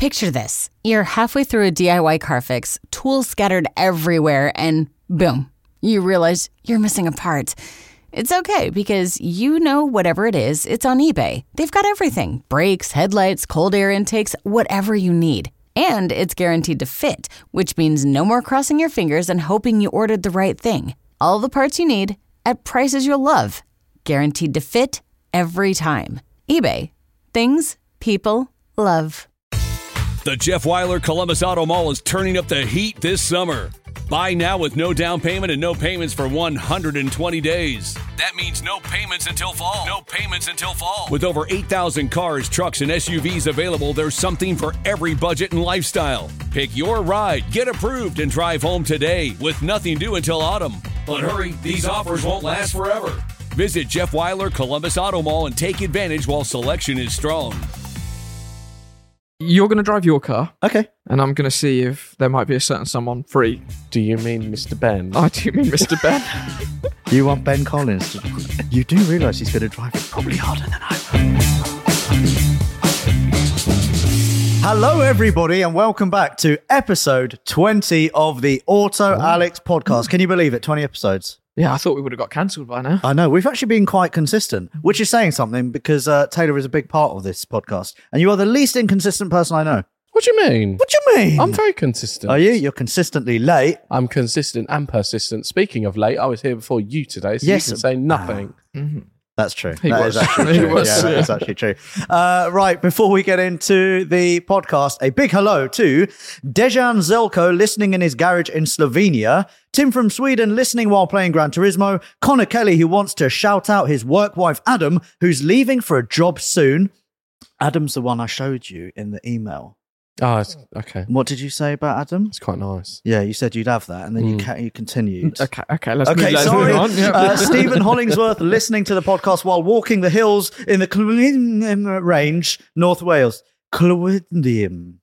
Picture this. You're halfway through a DIY car fix, tools scattered everywhere, and boom, you realize you're missing a part. It's okay because you know whatever it is, it's on eBay. They've got everything. Brakes, headlights, cold air intakes, whatever you need. And it's guaranteed to fit, which means no more crossing your fingers and hoping you ordered the right thing. All the parts you need at prices you'll love. Guaranteed to fit every time. eBay. Things people love. The Jeff Weiler Columbus Auto Mall is turning up the heat this summer. Buy now with no down payment and no payments for 120 days. That means no payments until fall. No payments until fall. With over 8,000 cars, trucks, and SUVs available, there's something for every budget and lifestyle. Pick your ride, get approved, and drive home today with nothing due until autumn. But hurry, these offers won't last forever. Visit Jeff Weiler Columbus Auto Mall and take advantage while selection is strong. You're going to drive your car. Okay. And I'm going to see if there might be a certain someone free. Do you mean Mr. Ben? I do mean Mr. Ben. You want Ben Collins to... You do realise he's going to drive it probably harder than I will. Hello, everybody, and welcome back to episode 20 of the Auto Alex podcast. Can you believe it? 20 episodes. Yeah, I thought we would have got cancelled by now. I know. We've actually been quite consistent, which is saying something because Taylor is a big part of this podcast. And you are the least inconsistent person I know. What do you mean? What do you mean? I'm very consistent. Are you? You're consistently late. I'm consistent and persistent. Speaking of late, I was here before you today, so Yes. you can say nothing. That's true. He That was. is actually He true. was. Yeah, that is actually true. Right, before we get into the podcast, a big hello to Dejan Zelko, listening in his garage in Slovenia, Tim from Sweden, listening while playing Gran Turismo, Connor Kelly, who wants to shout out his work wife, Adam, who's leaving for a job soon. Adam's the one I showed you in the email. Oh, it's, okay. What did you say about Adam? It's quite nice. Yeah, you said you'd have that, and then you continued. Okay, let's Okay, move sorry. on. Yeah. Stephen Hollingsworth listening to the podcast while walking the hills in the Clwyddian range, North Wales. Clwyddian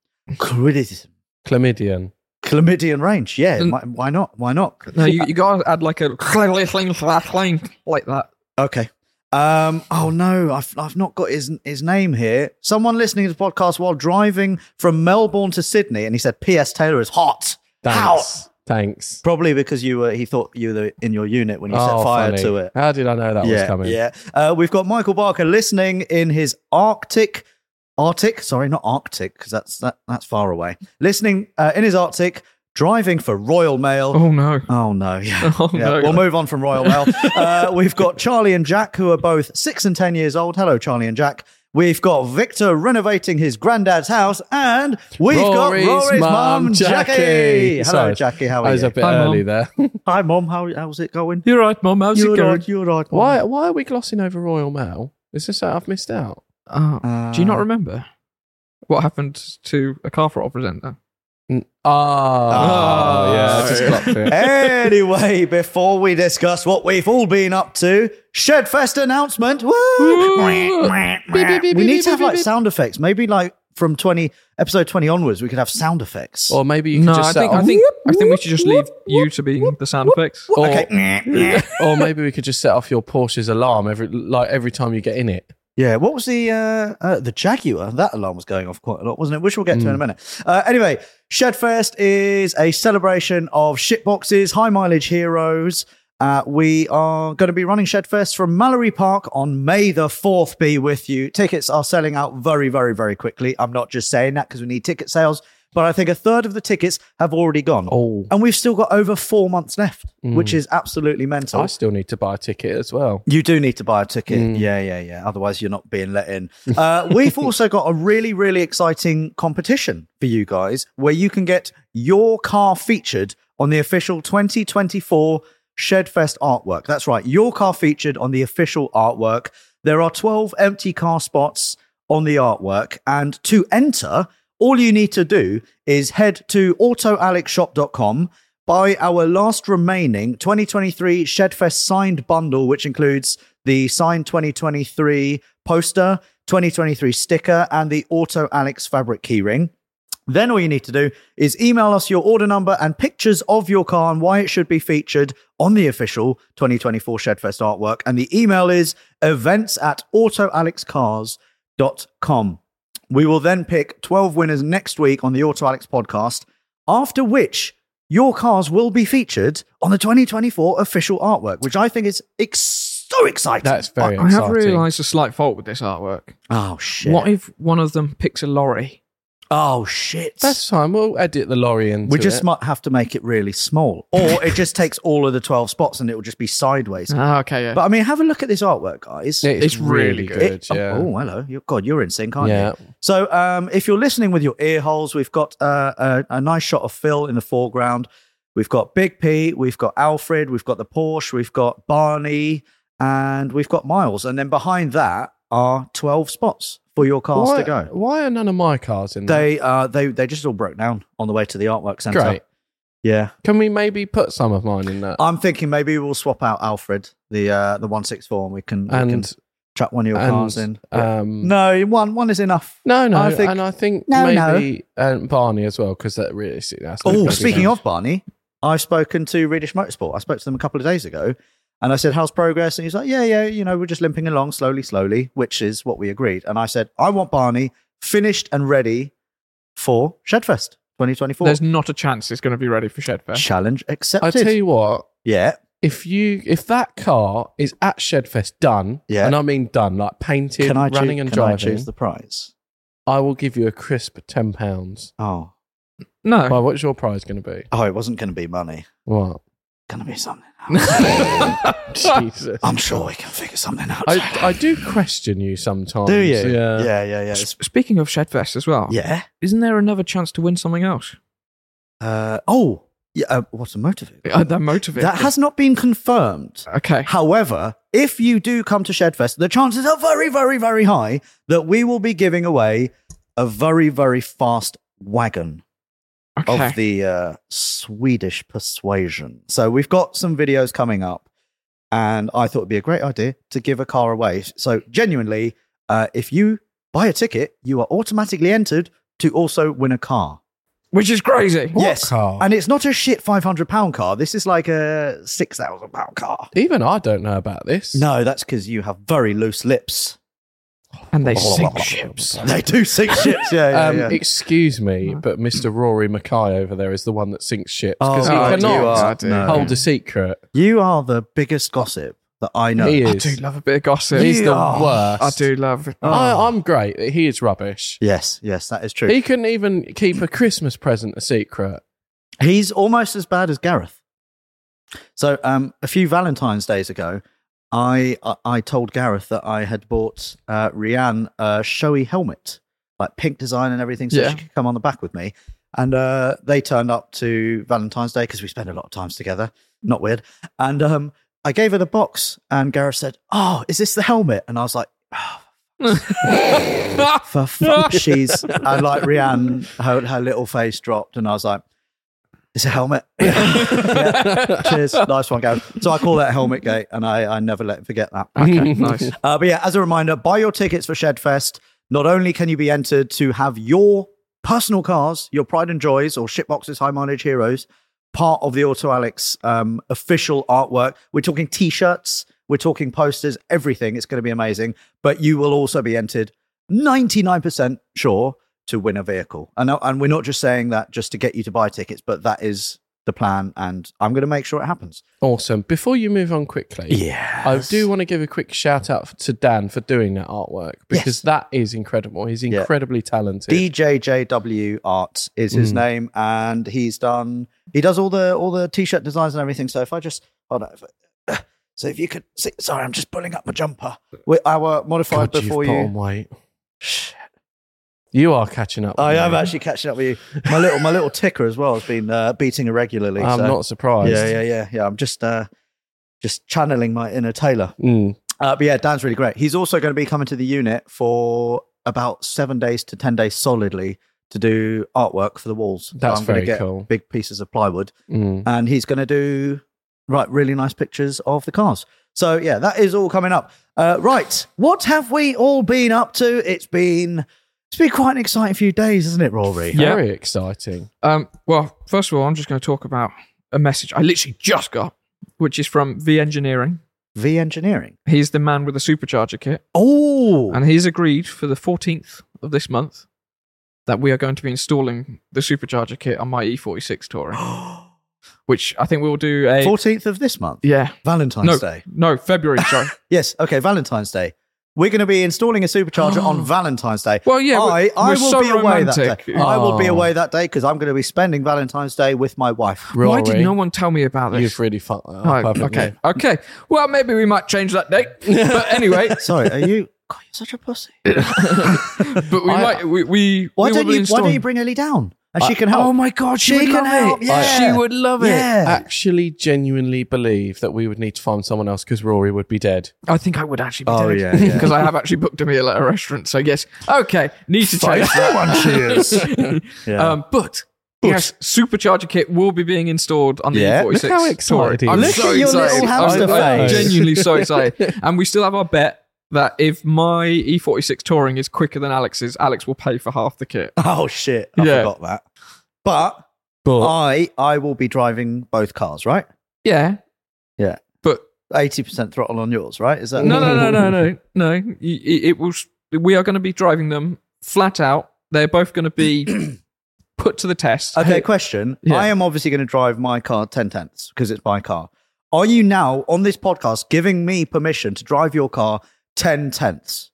Chlamydian. range. Yeah, why not? Why not? No, you got to add like a like that. Okay. Oh no, I've not got his name here. Someone listening to the podcast while driving from Melbourne to Sydney, and he said, "P.S. Taylor is hot." Thanks. Thanks. Probably because he thought you were in your unit when you set fire funny. to it. How did I know that was coming? Yeah. We've got Michael Barker listening in his Arctic, sorry, not Arctic, because that's far away. Listening in his Arctic, driving for Royal Mail. Oh no. Oh no, yeah. Oh, Yeah, no. We'll move on from Royal Mail. We've got Charlie and Jack, who are both 6 and 10 years old. Hello, Charlie and Jack. We've got Victor renovating his granddad's house, and we've got Rory's mum, Jackie. Hello, Sorry, Jackie. How I are was you? a bit Hi, early Mum. there. Hi, Mum. How's it going? You're right, Mum. How's it going? You're right. Mum. Why are we glossing over Royal Mail? Is this something I've missed out? Do you not remember what happened to a car throttle presenter? Yeah, I just clocked it. Anyway, before we discuss what we've all been up to, Shedfest announcement. Woo! We need to have like sound effects. Maybe like from episode 20 onwards, we could have sound effects. Or maybe you could No, just I set think off, we should just leave you to being the sound effects. or, Okay. or maybe we could just set off your Porsche's alarm every time you get in it. Yeah, what was the Jaguar? That alarm was going off quite a lot, wasn't it? Which we'll get to in a minute. Anyway, Shedfest is a celebration of shitboxes, high mileage heroes. We are going to be running Shedfest from Mallory Park on May the 4th. Be with you. Tickets are selling out very, very, very quickly. I'm not just saying that because we need ticket sales, but I think a third of the tickets have already gone. Oh. And we've still got over 4 months left, which is absolutely mental. I still need to buy a ticket as well. You do need to buy a ticket. Yeah. Otherwise, you're not being let in. We've also got a really, really exciting competition for you guys where you can get your car featured on the official 2024 Shedfest artwork. That's right. Your car featured on the official artwork. There are 12 empty car spots on the artwork. And to enter, all you need to do is head to autoalexshop.com, buy our last remaining 2023 Shedfest signed bundle, which includes the signed 2023 poster, 2023 sticker, and the Auto Alex fabric keyring. Then all you need to do is email us your order number and pictures of your car and why it should be featured on the official 2024 Shedfest artwork. And the email is events@autoalexcars.com. We will then pick 12 winners next week on the Auto Alex podcast, after which your cars will be featured on the 2024 official artwork, which I think is so exciting. That's very I exciting. have realised a slight fault with this artwork. Oh, shit. What if one of them picks a lorry? Oh, shit. That's fine. We'll edit the lorry into We just it. might have to make it really small. Or it just takes all of the 12 spots and it will just be sideways. Okay, yeah. But I mean, have a look at this artwork, guys. It's really really good. good. Yeah. Oh, hello. You're in sync, aren't Yeah. you? So if you're listening with your ear holes, we've got a nice shot of Phil in the foreground. We've got Big P, we've got Alfred, we've got the Porsche, we've got Barney, and we've got Miles. And then behind that are 12 spots for your cars to go. Why are none of my cars in there? They just all broke down on the way to the artwork centre. Great. Yeah. Can we maybe put some of mine in that? I'm thinking maybe we'll swap out Alfred, the 164, and we can chuck one of your cars in. No, one is enough. No, I think- and I think No, maybe Barney as well, because that really that's not Oh, gonna be speaking nice. of Barney, I've spoken to Riedish Motorsport. I spoke to them a couple of days ago, and I said, "How's progress?" And he's like, "Yeah, we're just limping along slowly," which is what we agreed. And I said, "I want Barney finished and ready for Shedfest 2024." There's not a chance it's going to be ready for Shedfest. Challenge I accepted. tell you what, Yeah, if that car is at Shedfest done, Yeah. and I mean done, like painted, can I running choose, and can I driving, choose the prize? I will give you a crisp £10. Oh, No. Well, what's your prize going to be? it wasn't going to be money. What? Going to be something. Jesus. I'm sure we can figure something out. I do question you sometimes. Do you? Yeah. Yeah. Speaking of Shedfest as well, Yeah. isn't there another chance to win something else? What's a motor vehicle? That motor vehicle. That has not been confirmed. Okay. However, if you do come to Shedfest, the chances are very, very, very high that we will be giving away a very, very fast wagon Okay. of the Swedish persuasion. So we've got some videos coming up, and I thought it'd be a great idea to give a car away. So genuinely, if you buy a ticket, you are automatically entered to also win a car. Which is crazy. Yes, car? and it's not a shit £500 car. This is like a £6,000 car. Even I don't know about this. No, that's because you have very loose lips. And they sink ships. They do sink ships. Yeah. Excuse me, but Mr. Rory Mackay over there is the one that sinks ships because Oh, he you cannot are- no. hold a secret. You are the biggest gossip that I know. He I is. do love a bit of gossip. He's the Yeah. worst. I do love it. I'm great. He is rubbish. Yes, that is true. He couldn't even keep a Christmas present a secret. He's almost as bad as Gareth. So a few Valentine's days ago, I told Gareth that I had bought Rianne a showy helmet, like pink design and everything, so Yeah. she could come on the back with me. And they turned up to Valentine's Day because we spend a lot of times together. Not weird. And I gave her the box, and Gareth said, "Oh, is this the helmet?" And I was like, "For fuck, she's..." And like Rianne, her little face dropped, and I was like, "It's a helmet." Yeah. Cheers. Nice one, Gareth. So I call that Helmet Gate, and I never let him forget that. Okay, nice. But yeah, as a reminder, buy your tickets for Shedfest. Not only can you be entered to have your personal cars, your pride and joys, or Shitbox's High Mileage Heroes, part of the Auto Alex official artwork. We're talking T-shirts, we're talking posters, everything. It's going to be amazing. But you will also be entered, 99% sure, to win a vehicle. And we're not just saying that just to get you to buy tickets, but that is the plan, and I'm going to make sure it happens. Awesome. Before you move on quickly, I do want to give a quick shout out to Dan for doing that artwork because that is incredible. He's incredibly talented. DJJW Art is his name, and he does all the T-shirt designs and everything. So if I just hold on, so if you could see, sorry, I'm just pulling up my jumper. Our modified God, before you've put you. on weight. You are catching up. I with am me. actually catching up with you. My little ticker as well has been beating irregularly. I'm so. not surprised. Yeah. I'm just channeling my inner Taylor. Mm. But yeah, Dan's really great. He's also going to be coming to the unit for about 7 days to 10 days solidly to do artwork for the walls. That's I'm gonna very get cool. Big pieces of plywood, Mm. and he's going to do really nice pictures of the cars. So yeah, that is all coming up. Right, what have we all been up to? It's been quite an exciting few days, isn't it, Rory? Yeah. Very exciting. Well, first of all, I'm just going to talk about a message I literally just got, which is from V Engineering. V Engineering. He's the man with the supercharger kit. Oh, And he's agreed for the 14th of this month that we are going to be installing the supercharger kit on my E46 Touring. Which I think we'll do a... 14th of this month? Yeah. Valentine's Day. No, February, sorry. Yes, okay, Valentine's Day. We're going to be installing a supercharger on Valentine's Day. Well, yeah, I we're will so be away that romantic. day. I will be away that day because I'm going to be spending Valentine's Day with my wife. Why did Rory, no one tell me about this? You've really fucked that up. Right, haven't okay. you? Okay. Well, maybe we might change that date. But anyway, Sorry, are you... God, you're such a pussy. but we might... We Why will be don't you bring Ellie down? And she can help. Oh my God, she would can love help, it. yeah. She would love it. Yeah. Actually genuinely believe that we would need to find someone else because Rory would be dead. I think I would actually be Oh, dead. yeah, yeah. Because I have actually booked a meal at a restaurant. So yes. Okay. Need to change that. Cheers. Yeah. But yes, supercharger kit will be being installed on the Yeah. E46. Look how excited he is. I'm Look so at your excited. little hamster I'm face. genuinely so excited. And we still have our bet that if my E46 Touring is quicker than Alex's, Alex will pay for half the kit. Oh, shit. I Yeah. forgot that. But I will be driving both cars, right? Yeah. Yeah. But 80% throttle on yours, right? Is that no. It will. We are going to be driving them flat out. They're both going to be put to the test. Okay, question. Yeah. I am obviously going to drive my car 10/10 because it's my car. Are you now on this podcast giving me permission to drive your car 10/10?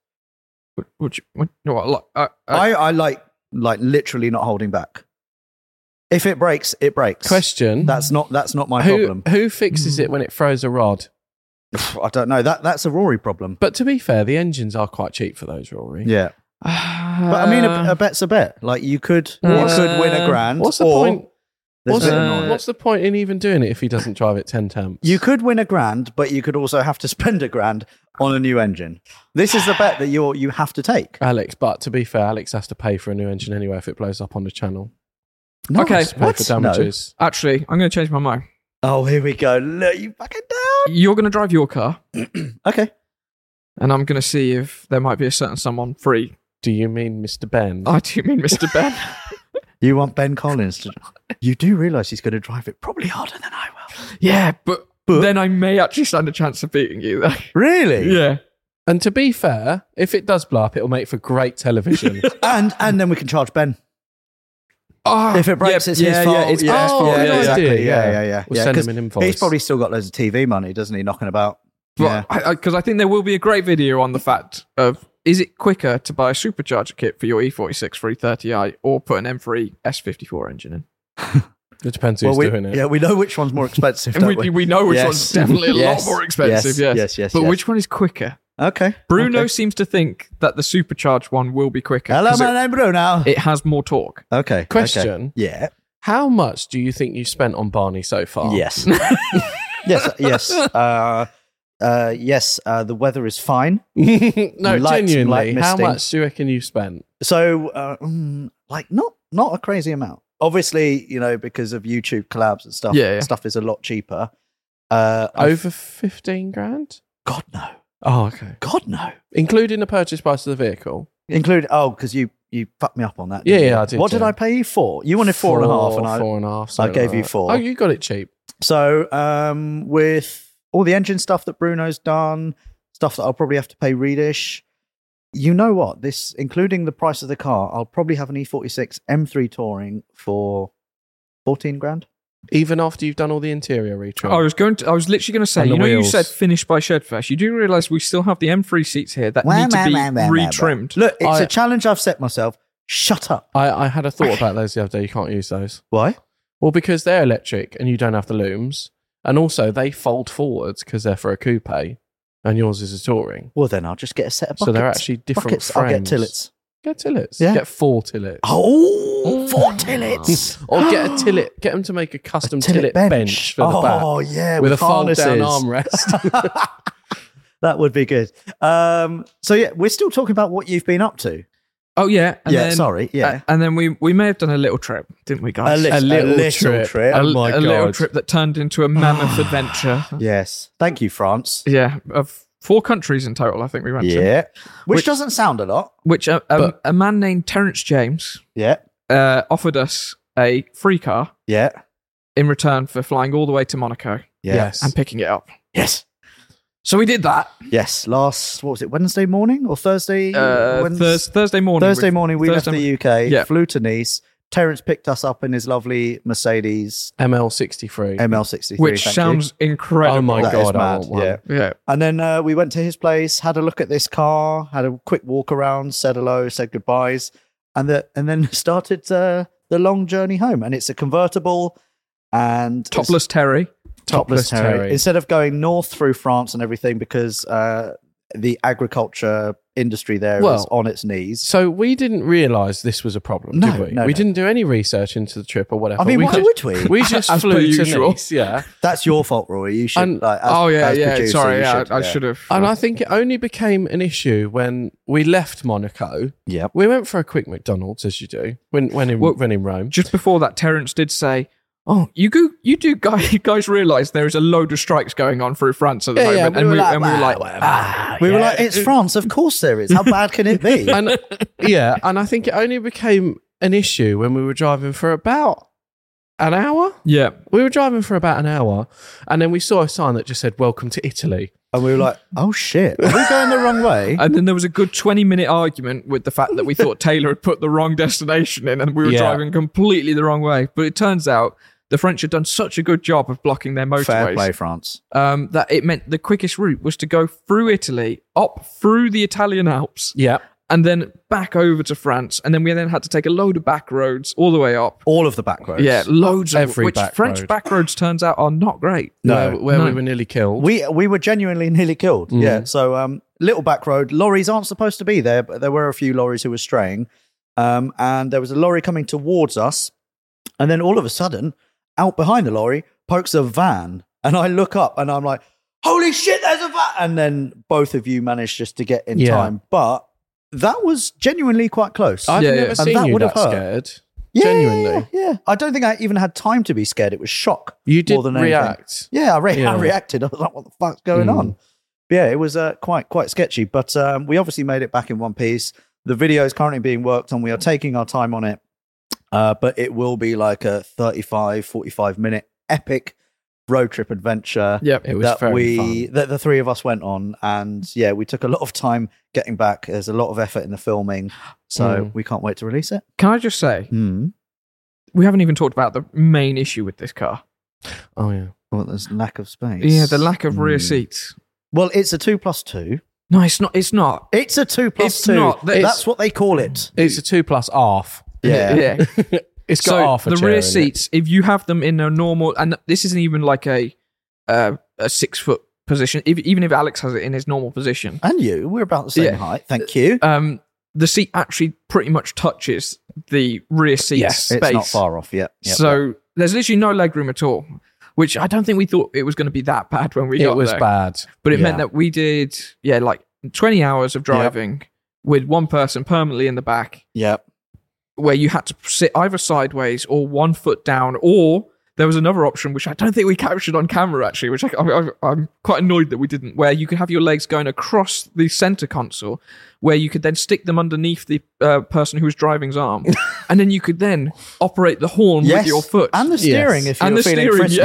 I like literally not holding back. If it breaks, it breaks. Question. That's not my problem. Who fixes it when it throws a rod? I don't know. That's a Rory problem. But to be fair, the engines are quite cheap for those, Rory. Yeah. But I mean, a bet's a bet. Like you could win a grand. What's the or point? there's a bit annoying. What's the point in even doing it if he doesn't drive it 10 temps? You could win a grand, but you could also have to spend a grand on a new engine. This is the bet that you have to take. Alex, but to be fair, Alex has to pay for a new engine anyway if it blows up on the channel. No, Okay, Pay for damages. Actually, I'm going to change my mind. Oh, here we go. Look, you fucking down. You're going to drive your car, Okay. and I'm going to see if there might be a certain someone free. Do you mean Mr. Ben? I do mean Mr. Ben. You want Ben Collins to... You do realise he's going to drive it probably harder than I will. Yeah, but then I may actually stand a chance of beating you. Though. Really? Yeah. And to be fair, if it does blow up, it'll make for great television. And then we can charge Ben. Oh, If it breaks, it's his fault. Yeah, it's Ben's fault. good Yeah, exactly. idea, Yeah. We'll send 'Cause him an invoice. He's probably still got loads of TV money, doesn't he, knocking about? Yeah. Because I think there will be a great video on the fact of, is it quicker to buy a supercharger kit for your E46 330i or put an M3 S54 engine in? It depends who's doing it. Yeah, we know which one's more expensive, And don't we? we know which Yes. one's definitely a Yes. lot more expensive, yes. Yes. But which one is quicker? Okay. Bruno Okay. seems to think that the supercharged one will be quicker. Hello, 'cause my name Bruno. it has more torque. Okay. Question. Okay. Yeah. How much do you think you've spent on Barney so far? Yes. Yes. Yes. The weather is fine. No, Light genuinely. How misting. much do you reckon you've spent? So, not a crazy amount. Obviously, because of YouTube collabs and stuff. Yeah. Stuff is a lot cheaper. Over 15 grand? God no. Oh, okay. God no. Including the purchase price of the vehicle? Because you fucked me up on that. Yeah, didn't you? I did, What did yeah. I pay you for? You wanted 4.5, and I 4.5. I gave something you like that. 4. Oh, you got it cheap. So, with all the engine stuff that Bruno's done, stuff that I'll probably have to pay Reedish, you know what? This, including the price of the car, I'll probably have an E46 M3 Touring for 14 grand. Even after you've done all the interior retrim. I was literally going to say, And the you wheels. said finished by Shedfest. You do realise we still have the M3 seats here that need to be retrimmed. Look, it's a challenge I've set myself. Shut up. I had a thought about those the other day. You can't use those. Why? Well, because they're electric and you don't have the looms. And also, they fold forwards because they're for a coupe and yours is a touring. Well, then I'll just get a set of buckets. So they're actually different buckets. frames. I'll get tillets. Get tillets. Yeah. Get 4 tillets. Oh, 4 tillets. Or get a tillet. Get them to make a custom tillet bench for the back. Oh, yeah. With a fold-down harnesses. armrest. That would be good. So, yeah, we're still talking about what you've been up to. Oh, yeah. And Yeah, then, sorry, yeah. And then we may have done a little trip, didn't we, guys? little trip. A, Oh my a little God. trip that turned into a mammoth adventure. Yes. Thank you, France. Yeah, of 4 countries in total, I think we went to. Yeah. Which doesn't sound a lot. Which a man named Terence James Yeah. offered us a free car Yeah. in return for flying all the way to Monaco Yeah. Yes. and picking it up. Yes. So we did that. Yes, Wednesday morning or Thursday? Thursday morning. Thursday morning, we left the UK, flew to Nice. Terence picked us up in his lovely Mercedes ML63, which sounds incredible. Oh my God, I want one. Yeah. And then we went to his place, had a look at this car, had a quick walk around, said hello, said goodbyes, and then started the long journey home. And it's a convertible and topless Terry. Instead of going north through France and everything, because the agriculture industry there is on its knees. So we didn't realise this was a problem, did we? We didn't do any research into the trip or whatever. I mean, why would we? We just flew to Nice, That's your fault, Roy. You should. Sorry, I should have. And I think it only became an issue when we left Monaco. Yeah, we went for a quick McDonald's, as you do when in Rome. Just before that, Terence did say, "Oh, you guys realise there is a load of strikes going on through France at the moment," and we were like, "It's France, of course there is. How bad can it be?" And I think it only became an issue when we were driving for about an hour. Yeah, we were driving for about an hour, and then we saw a sign that just said "Welcome to Italy." And we were like, oh shit, are we going the wrong way? And then there was a good 20-minute argument with the fact that we thought Taylor had put the wrong destination in and we were driving completely the wrong way. But it turns out the French had done such a good job of blocking their motorways. Fair play, France. That it meant the quickest route was to go through Italy, up through the Italian Alps. Yeah. And then back over to France. And then we had to take a load of back roads all the way up. All of the back roads? Yeah, loads of Every which back French road. back roads turns out are not great. No, where we were nearly killed. We were genuinely nearly killed. Yeah. So little back road. Lorries aren't supposed to be there, but there were a few lorries who were straying. And there was a lorry coming towards us. And then all of a sudden, out behind the lorry, pokes a van. And I look up and I'm like, holy shit, there's a van. And then both of you managed just to get in time. But that was genuinely quite close. I've never seen you that scared. Genuinely. Yeah. I don't think I even had time to be scared. It was shock. You did more than react. Anything. Yeah, I reacted. I was like, what the fuck's going on? But yeah, it was quite sketchy. But we obviously made it back in one piece. The video is currently being worked on. We are taking our time on it. But it will be like a 35, 45-minute epic road trip adventure. Yep, it was very fun. That the three of us went on. And yeah, we took a lot of time getting back. There's a lot of effort in the filming. So we can't wait to release it. Can I just say, we haven't even talked about the main issue with this car. Oh, yeah. Well, there's lack of space. Yeah, the lack of rear seats. Well, it's a 2+2. No, it's not. It's not. It's a 2+2. It's not. That's what they call it. It's a 2+half. Yeah. It's got half a the chair rear in seats, if you have them in a normal, and this isn't even like a 6-foot position, even if Alex has it in his normal position. And we're about the same height. Thank you. The seat actually pretty much touches the rear seat space. It's not far off yet. So there's literally no legroom at all, which I don't think we thought it was going to be that bad when we got there. It was bad. But it meant that we did, like 20 hours of driving with one person permanently in the back. Yep. Where you had to sit either sideways or 1 foot down, or there was another option, which I don't think we captured on camera, actually, which I'm quite annoyed that we didn't, where you could have your legs going across the center console, where you could then stick them underneath the person who was driving's arm, and then you could then operate the horn with your foot. And the steering, if you're feeling frisky.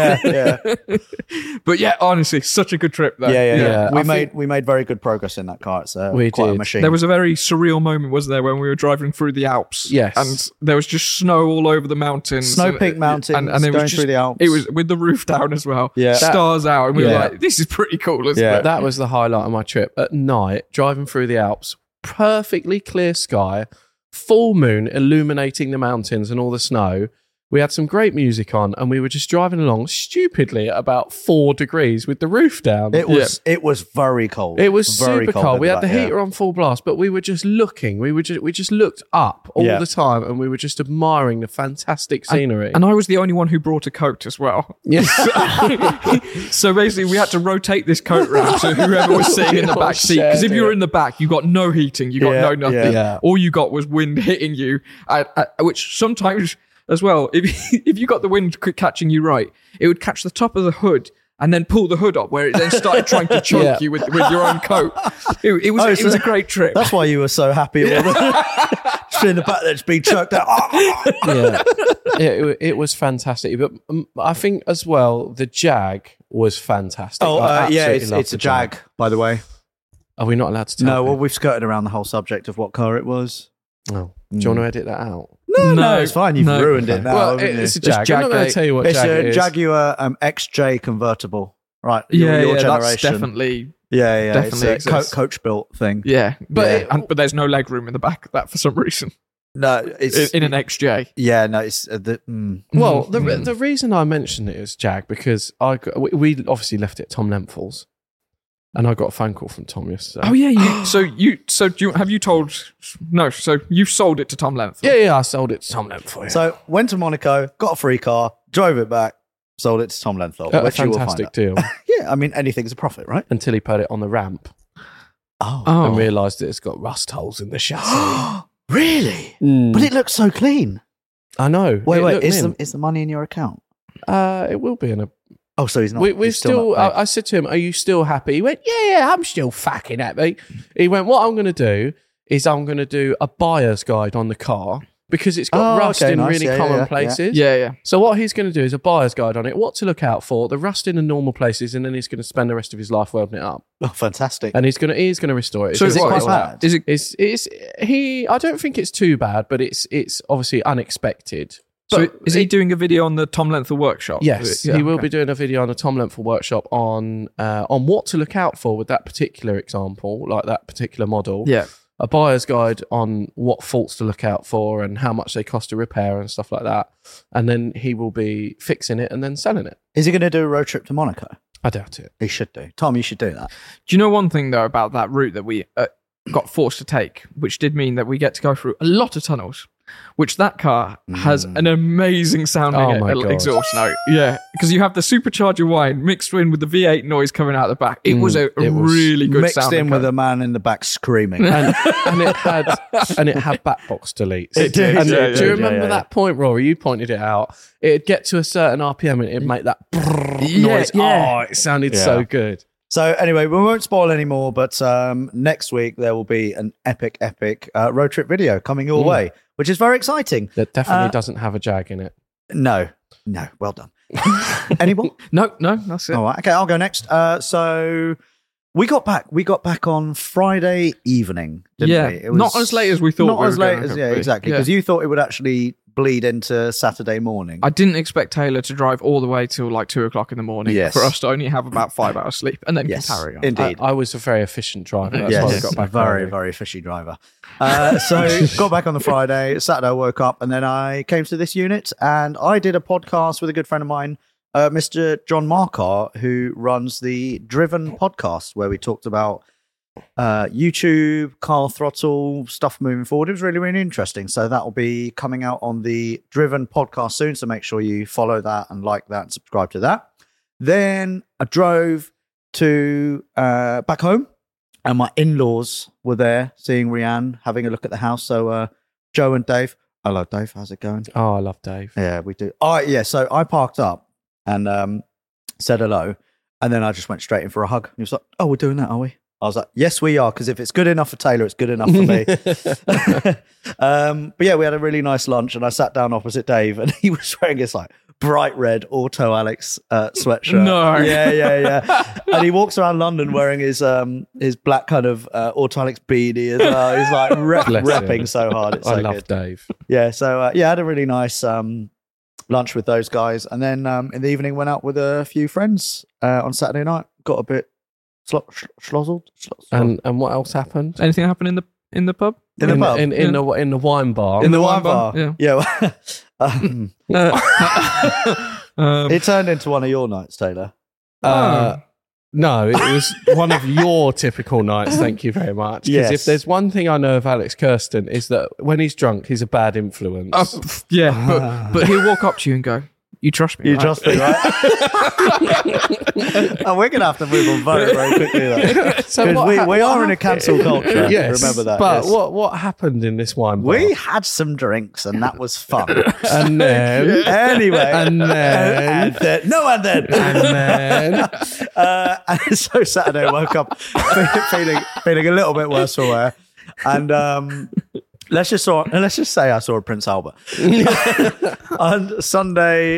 Yeah. But yeah, honestly, such a good trip, though. Yeah. We made very good progress in that car. It's quite a machine. There was a very surreal moment, wasn't there, when we were driving through the Alps? Yes. And there was just snow all over the mountains. Snow-peaked mountains, and it was going through the Alps. It was with the roof down as well. Yeah. Stars out. And we were like, this is pretty cool, isn't it? That was the highlight of my trip. At night, driving through the Alps, perfectly clear sky, full moon illuminating the mountains and all the snow. We had some great music on, and we were just driving along stupidly at about 4 degrees with the roof down. It was very cold. It was very super cold. We had the heater on full blast, but we were just looking. We just looked up all the time, and we were just admiring the fantastic scenery. And I was the only one who brought a coat as well. Yes. So basically, we had to rotate this coat round to whoever was sitting in the back seat. Because if you were in the back, you got no heating, you got no nothing. Yeah. All you got was wind hitting you, which sometimes as well, if you got the wind catching you right, it would catch the top of the hood and then pull the hood up, where it then started trying to choke you with your own coat. It was a great trip. That's why you were so happy. Just in the back that's being choked out. It was fantastic. But I think as well, the Jag was fantastic. Oh, I yeah, absolutely loved it's a the Jag, by the way. Are we not allowed to tell No, well, people? we've skirted around the whole subject of what car it was. Oh. Do you want to edit that out? No, it's fine. You've No. ruined it now. Well, haven't it's a you? Jag. I'm not going to tell you what It's Jag a is. Jaguar XJ convertible. Right. Yeah, your that's generation. definitely. Yeah. definitely It's a exists. coach built thing. Yeah, But but there's no leg room in the back of that for some reason. No, it's In an XJ. yeah, no, it's Well, the reason I mentioned it is Jag because we obviously left it at Tom Lenthal's, and I got a phone call from Tom yesterday. Oh yeah, so you've sold it to Tom Lenthal? Yeah, I sold it to Tom Lenthal. So went to Monaco, got a free car, drove it back, sold it to Tom Lenthal. A which you will fantastic find deal out. Yeah, I mean anything's a profit, right? until he put it on the ramp Oh, and realised that it's got rust holes in the chassis. really? Mm. But it looks so clean. I know. Wait, It looked is mint. the money in your account? It will be in a. Oh, so he's not. We've he's still. not paid. I said to him, "Are you still happy?" He went, "Yeah, I'm still fucking happy." He went, "What I'm going to do is I'm going to do a buyer's guide on the car because it's got rust okay, in nice. really Yeah, common yeah. places." Yeah. So what he's going to do is a buyer's guide on it, what to look out for, the rust in the normal places, and then he's going to spend the rest of his life welding it up. Oh, fantastic. And he's going to restore it. So is it what, quite bad? Is it? I don't think it's too bad, but it's obviously unexpected. So is he doing a video on the Tom Lenthal workshop? Yes, Yeah, he will okay. be doing a video on the Tom Lenthal workshop on what to look out for with that particular example, like that particular model. Yeah. A buyer's guide on what faults to look out for and how much they cost to repair and stuff like that. And then he will be fixing it and then selling it. Is he going to do a road trip to Monaco? I doubt it. He should do. Tom, you should do that. Do you know one thing though about that route that we got forced to take, which did mean that we get to go through a lot of tunnels, which that car has an amazing sounding Oh my God. exhaust note. Yeah, because you have the supercharger whine mixed in with the V8 noise coming out the back. It was a it was really good Mixed sounding in with car. a man in the back screaming. And it had back box deletes. It did, And yeah, do you yeah, remember yeah. that point, Rory? You pointed it out. It'd get to a certain RPM and it'd make that Yeah, noise. yeah. Oh, it sounded Yeah. so good. So anyway, we won't spoil anymore, but next week there will be an epic road trip video coming your way, which is very exciting. That definitely doesn't have a Jag in it. No, well done. Anyone? No, that's it. All right, okay, I'll go next. So we got back on Friday evening, didn't Yeah, we? not as late as we thought Not we as were late gonna as, be. yeah, exactly, Yeah. because you thought it would actually bleed into Saturday morning. I didn't expect Taylor to drive all the way till like 2:00 in the morning Yes. for us to only have about 5 hours sleep and then Yes, carry on. indeed. I was a very efficient driver. That's Yes, why we got back very, early. very fishy driver. So got back on the Friday. Saturday I woke up and then I came to this unit and I did a podcast with a good friend of mine, Mr. John Markar, who runs the Driven podcast, where we talked about YouTube, car throttle, stuff moving forward. It was really, really interesting. So that will be coming out on the Driven podcast soon. So make sure you follow that and like that and subscribe to that. Then I drove to back home. And my in-laws were there, seeing Rianne, having a look at the house. So Joe and Dave. Hello, Dave. How's it going? Oh, I love Dave. Yeah, we do. Oh, yeah. So I parked up and said hello. And then I just went straight in for a hug. He was like, oh, we're doing that, are we? I was like, yes, we are. Because if it's good enough for Taylor, it's good enough for me. But yeah, we had a really nice lunch. And I sat down opposite Dave. And he was wearing this like bright red Auto Alex sweatshirt. No. Yeah. And he walks around London wearing his black kind of Auto Alex beanie as well. He's like Bless repping him. so hard. It's so I love good. Dave. Yeah. So yeah, I had a really nice lunch with those guys, and then in the evening went out with a few friends on Saturday night. Got a bit schlozzled. And what else happened? Anything happen in the pub? In the pub? In the wine bar. In the wine bar. Yeah. It turned into one of your nights, Taylor. No, it was one of your typical nights. Thank you very much. Because Yes. if there's one thing I know of Alex Kirsten is that when he's drunk, he's a bad influence. Yeah, but he'll walk up to you and go, "You trust me? You right?" trust me, right? And we're going to have to move on very, very quickly, though. So Because what we hap- are what in a cancel culture. Yes, Remember that. But yes. what happened in this wine bar? We had some drinks, and that was fun. and then Anyway. and then And then. No, and then. and then And so Saturday I woke up feeling a little bit worse for wear. And Let's just say I saw a Prince Albert. On Sunday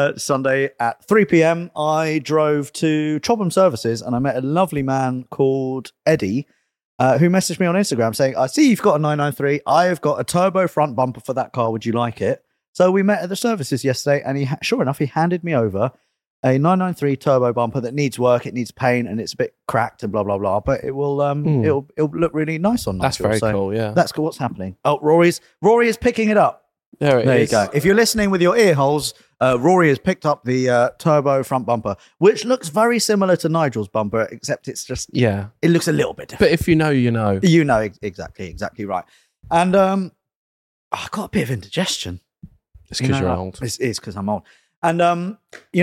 at 3 p.m, I drove to Chobham Services and I met a lovely man called Eddie, who messaged me on Instagram saying, I see you've got a 993. I've got a turbo front bumper for that car. Would you like it? So we met at the services yesterday and sure enough, he handed me over a 993 turbo bumper that needs work. It needs paint and it's a bit cracked and blah, blah, blah. But it will, it'll look really nice on Nigel. That's very cool, yeah. That's cool. What's happening? Oh, Rory is picking it up. There you go. If you're listening with your ear holes, Rory has picked up the turbo front bumper, which looks very similar to Nigel's bumper, except it's just, it looks a little bit different. But if you know, you know. You know, exactly right. And I've got a bit of indigestion. It's because you're old. It's because I'm old. And,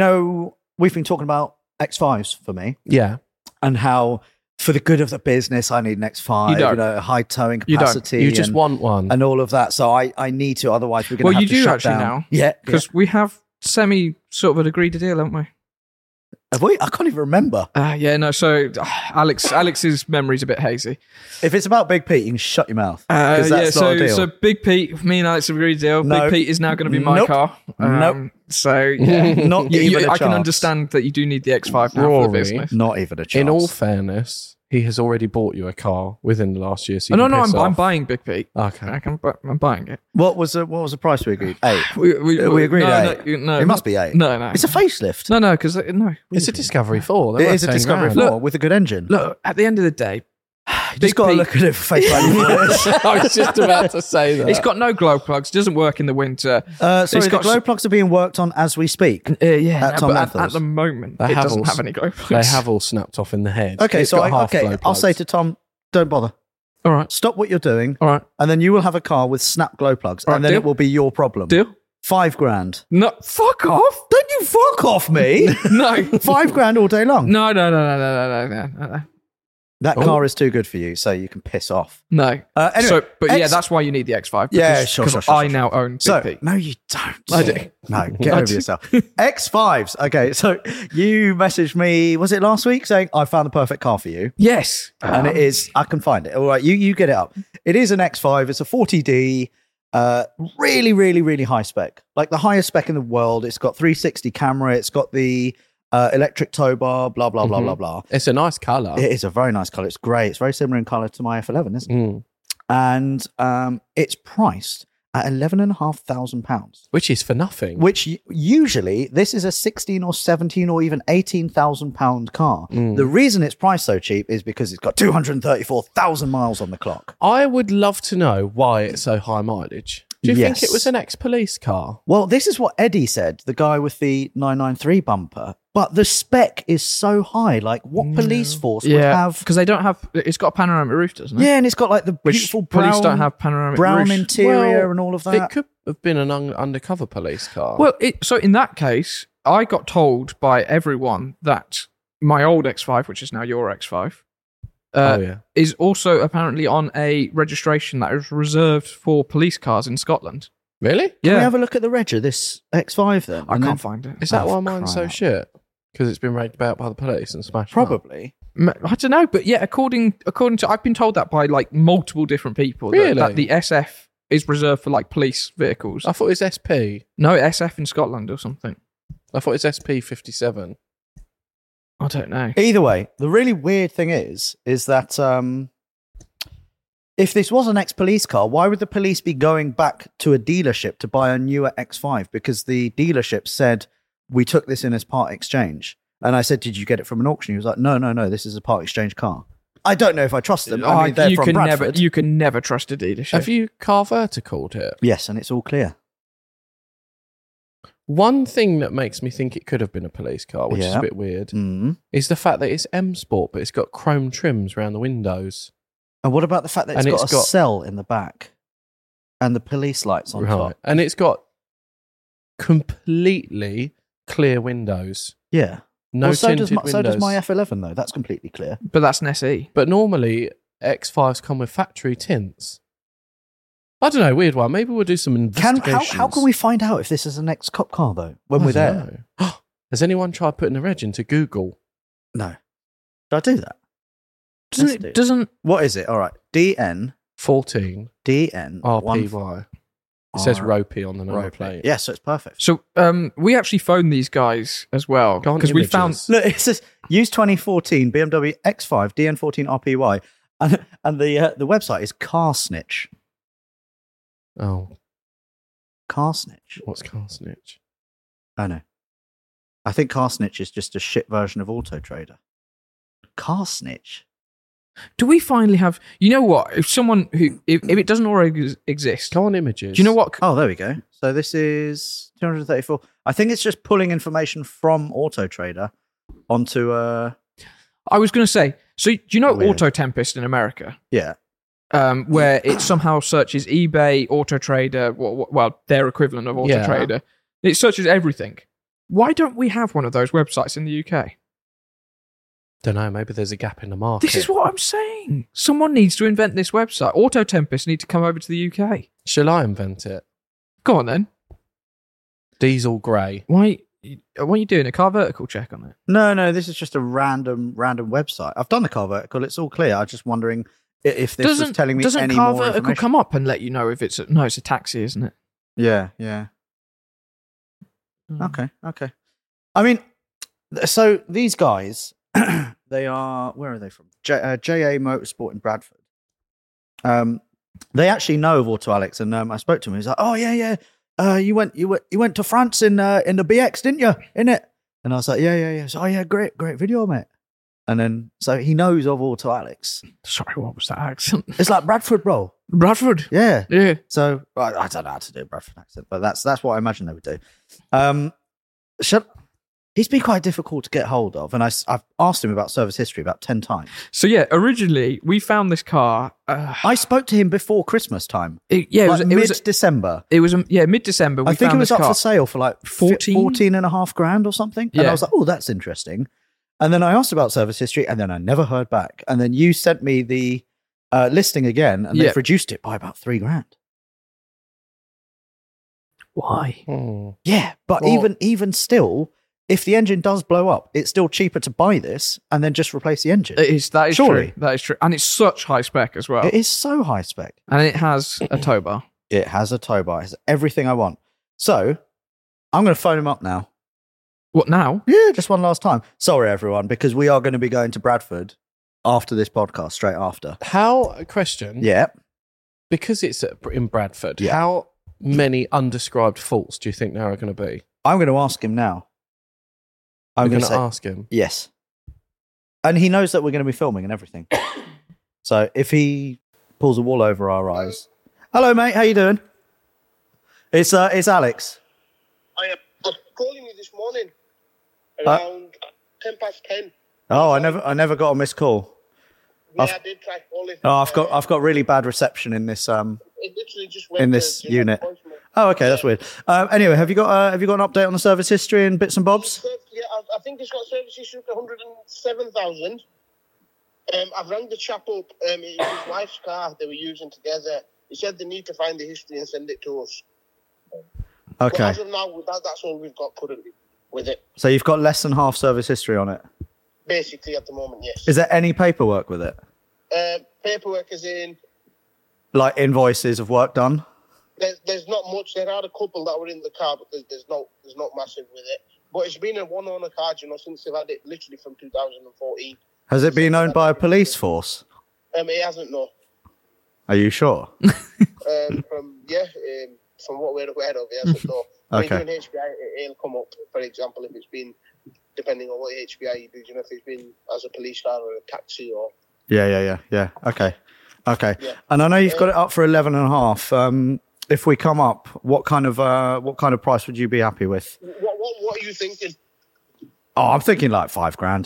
we've been talking about X5s for me. Yeah. And how, for the good of the business, I need an X5, high towing capacity. You just want one. And all of that. So I need to, otherwise we're going to have to shut down. Now. Yeah. Because we have sort of agreed a deal, haven't we? Have we? I can't even remember. So Alex's memory's a bit hazy. If it's about Big Pete, you can shut your mouth. That's not a deal. So Big Pete, me and Alex have agreed a deal. No. Big Pete is now going to be my car. So yeah, not even a I can chance. understand that you do need the X5 now for the business. Not even a chance. In all fairness, he has already bought you a car within the last year. So I'm buying Big Pete. Okay. I'm buying it. What was the price we agreed? 8. We agreed 8. No, it must be 8. No. It's a facelift. No, because no. It's a Discovery 4. It is a Discovery 4 with a good engine. Look, at the end of the day, you just got to look at it for face value. I was just about to say that. It's got no glow plugs. Doesn't work in the winter. The glow plugs are being worked on as we speak. At the moment, it doesn't have any glow plugs. They have all snapped off in the head. Okay, It's got half glow I'll say plugs. to Tom, don't bother. All right. Stop what you're doing. All right. And then you will have a car with snap glow plugs. All and right, then deal? it will be your problem. Deal? $5,000. No, fuck off. Don't you fuck off me. No. $5,000 all day long. No. That car is too good for you, so you can piss off. No. Anyway, that's why you need the X5. Yeah, sure. Because I now own Big Pete. No, you don't. I do. No, get over yourself. X5s. Okay, so you messaged me, was it last week, saying, I found the perfect car for you. Yes. And it is, I can find it. All right, you get it up. It is an X5. It's a 40D. Really, really, really high spec. Like the highest spec in the world. It's got 360 camera. It's got the electric tow bar, blah, blah, blah, blah, blah. It's a nice colour. It is a very nice colour. It's grey. It's very similar in colour to my F11, isn't it? And it's priced at £11,500. Which is for nothing. Which usually, this is a 16 or 17 or even £18,000 car. The reason it's priced so cheap is because it's got 234,000 miles on the clock. I would love to know why it's so high mileage. Do you think it was an ex-police car? Well, this is what Eddie said, the guy with the 993 bumper. But the spec is so high. Like, what police force would have... Because they don't have... It's got a panoramic roof, doesn't it? Yeah, and it's got like the beautiful police don't have panoramic brown roofs. interior and all of that. It could have been an undercover police car. Well, so in that case, I got told by everyone that my old X5, which is now your X5, is also apparently on a registration that is reserved for police cars in Scotland. Really? Can we have a look at the reg of this X5 then? I can't find it. Is that why mine's so shit? Because it's been raided about by the police and smashed up? Probably. I don't know, but yeah, according to, I've been told that by like multiple different people. Really? That the SF is reserved for like police vehicles. I thought it was SP. No, SF in Scotland or something. I thought it was SP57. I don't know. Either way, the really weird thing is that if this was an ex-police car, why would the police be going back to a dealership to buy a newer X5? Because the dealership said, we took this in as part exchange. And I said, did you get it from an auction? He was like, no, this is a part exchange car. I don't know if I trust them. I mean, they're from Bradford. You can never trust a dealership. Have you car verticaled it? Yes, and it's all clear. One thing that makes me think it could have been a police car, which is a bit weird, is the fact that it's M Sport, but it's got chrome trims around the windows. And what about the fact that it's got a cell in the back and the police lights on top? And it's got completely clear windows. Yeah. No tinted windows. So does my F11 though. That's completely clear. But that's an SE. But normally X5s come with factory tints. I don't know, weird one. Maybe we'll do some investigations. How can we find out if this is an ex-cop car though when we're there? Has anyone tried putting the reg into Google? No. Did I do that? Doesn't What is it? All right. DN 14 DN RPY. It says Ropey on the number plate. Yeah, so it's perfect. So we actually phoned these guys as well because we found. Look, it says use 2014 BMW X5 DN14 RPY, and the website is Car Snitch. Oh, Car Snitch. what's Car Snitch? Oh no, I think Car Snitch is just a shit version of Auto Trader. Car Snitch. Do we finally have? You know what? If someone if it doesn't already exist, Go on images. do you know what? Oh, there we go. So this is 234. I think it's just pulling information from Auto Trader onto I was going to say. So do you know Weird. Auto Tempest in America? yeah. Where it somehow searches eBay, Auto Trader, well, their equivalent of Auto Yeah. Trader. It searches everything. Why don't we have one of those websites in the UK? Don't know. Maybe there's a gap in the market. This is what I'm saying. Someone needs to invent this website. Auto Tempest need to come over to the UK. Shall I invent it? Go on then. Diesel grey. Why are you doing a car vertical check on it? No, this is just a random website. I've done the Car Vertical. It's all clear. I'm just wondering if this was telling me doesn't any car more vertical information. come up and let you know if it's it's a taxi, isn't it? Yeah. Okay. I mean, so these guys, they are, where are they from? JA Motorsport in Bradford. They actually know of Auto Alex, and I spoke to him. He's like, "Oh yeah. You went to France in the BX, didn't you? In it?" And I was like, "Yeah. So, oh yeah, great video, mate." And then so he knows of Auto Alex. Sorry, what was that accent? It's like Bradford, bro. Bradford. Yeah. Yeah. So I don't know how to do a Bradford accent, but that's what I imagine they would do. He's been quite difficult to get hold of, and I've asked him about service history about 10 times. So yeah, originally we found this car. I spoke to him before Christmas time. It was mid-December. mid-December. I think it was up for sale for like 14 and a half grand or something. And Yeah. I was like, oh, that's interesting. And then I asked about service history, and then I never heard back. And then you sent me the listing again, and they've reduced it by about 3 grand. Why? Yeah, but Well- even still, if the engine does blow up, it's still cheaper to buy this and then just replace the engine. That is Surely. true. That is true, and it's such high spec as well. It is so high spec. And it has a tow bar. It has a tow bar. It has everything I want. So I'm going to phone him up now. What now? Yeah, just one last time. Sorry, everyone, because we are going to be going to Bradford after this podcast, straight after. Question. Yeah. Because it's in Bradford, Yeah. how many undescribed faults do you think there are going to be? I'm going to ask him now. I'm We're going going to to say ask him. yes. And he knows that we're going to be filming and everything. So if he pulls a wall over our eyes. Hello, mate. How you doing? It's Alex. I was calling you this morning around 10:10. Oh, I never got a missed call. Yeah, I did try calling. Oh, I've got really bad reception in this It literally just went in to this zero unit. voicemail. Oh, okay, that's weird. Anyway, have you got an update on the service history and bits and bobs? Yeah, I think it's got service issue for 107,000. I've rang the chap up. It was his wife's car they were using together. He said they need to find the history and send it to us. But Okay, as of now, that's all we've got currently with it. so you've got less than half service history on it. Basically, at the moment, yes. Is there any paperwork with it, Paperwork is in. like invoices of work done? There's not much. There are a couple that were in the car, but there's not massive with it. But it's been a one-owner car, since they've had it literally from 2014. Has it been owned by a police force? It hasn't, no. Are you sure? From what we're aware of, it hasn't, no. Okay. When you're doing HPI, it'll come up. For example, if it's been, depending on what HPI you do, if it's been as a police car or a taxi or. Yeah. Okay. Yeah. And I know you've got it up for 11.5. If we come up, what kind of price would you be happy with? What are you thinking? Oh, I'm thinking like 5 grand.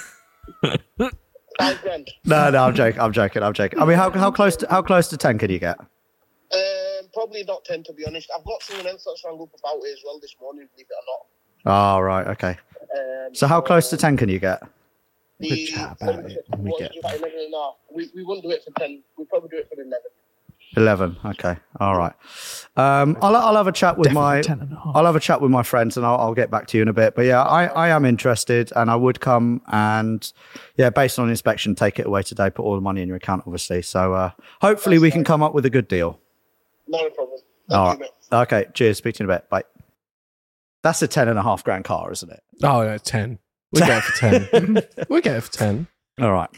5 grand. No, I'm joking. I mean, how close to 10 can you get? Probably not 10, to be honest. I've got someone else that's rang up about it as well this morning, believe it or not. Oh, right, okay. So how close to 10 can you get? We'll chat about it when we get there. We wouldn't do it for 10. We'd probably do it for 11. 11. Okay. All right. I'll have a chat with Definitely 10.5. I'll have a chat with my friends and I'll get back to you in a bit. But yeah, I am interested and I would come and based on inspection, take it away today, put all the money in your account, obviously. So hopefully we can come up with a good deal. Not a problem. All Thank right. you, mate. Okay. Cheers. Speak to you in a bit. Bye. That's a 10.5 grand car, isn't it? Oh, no, 10. We'll get it for 10. We'll get it for 10. All right.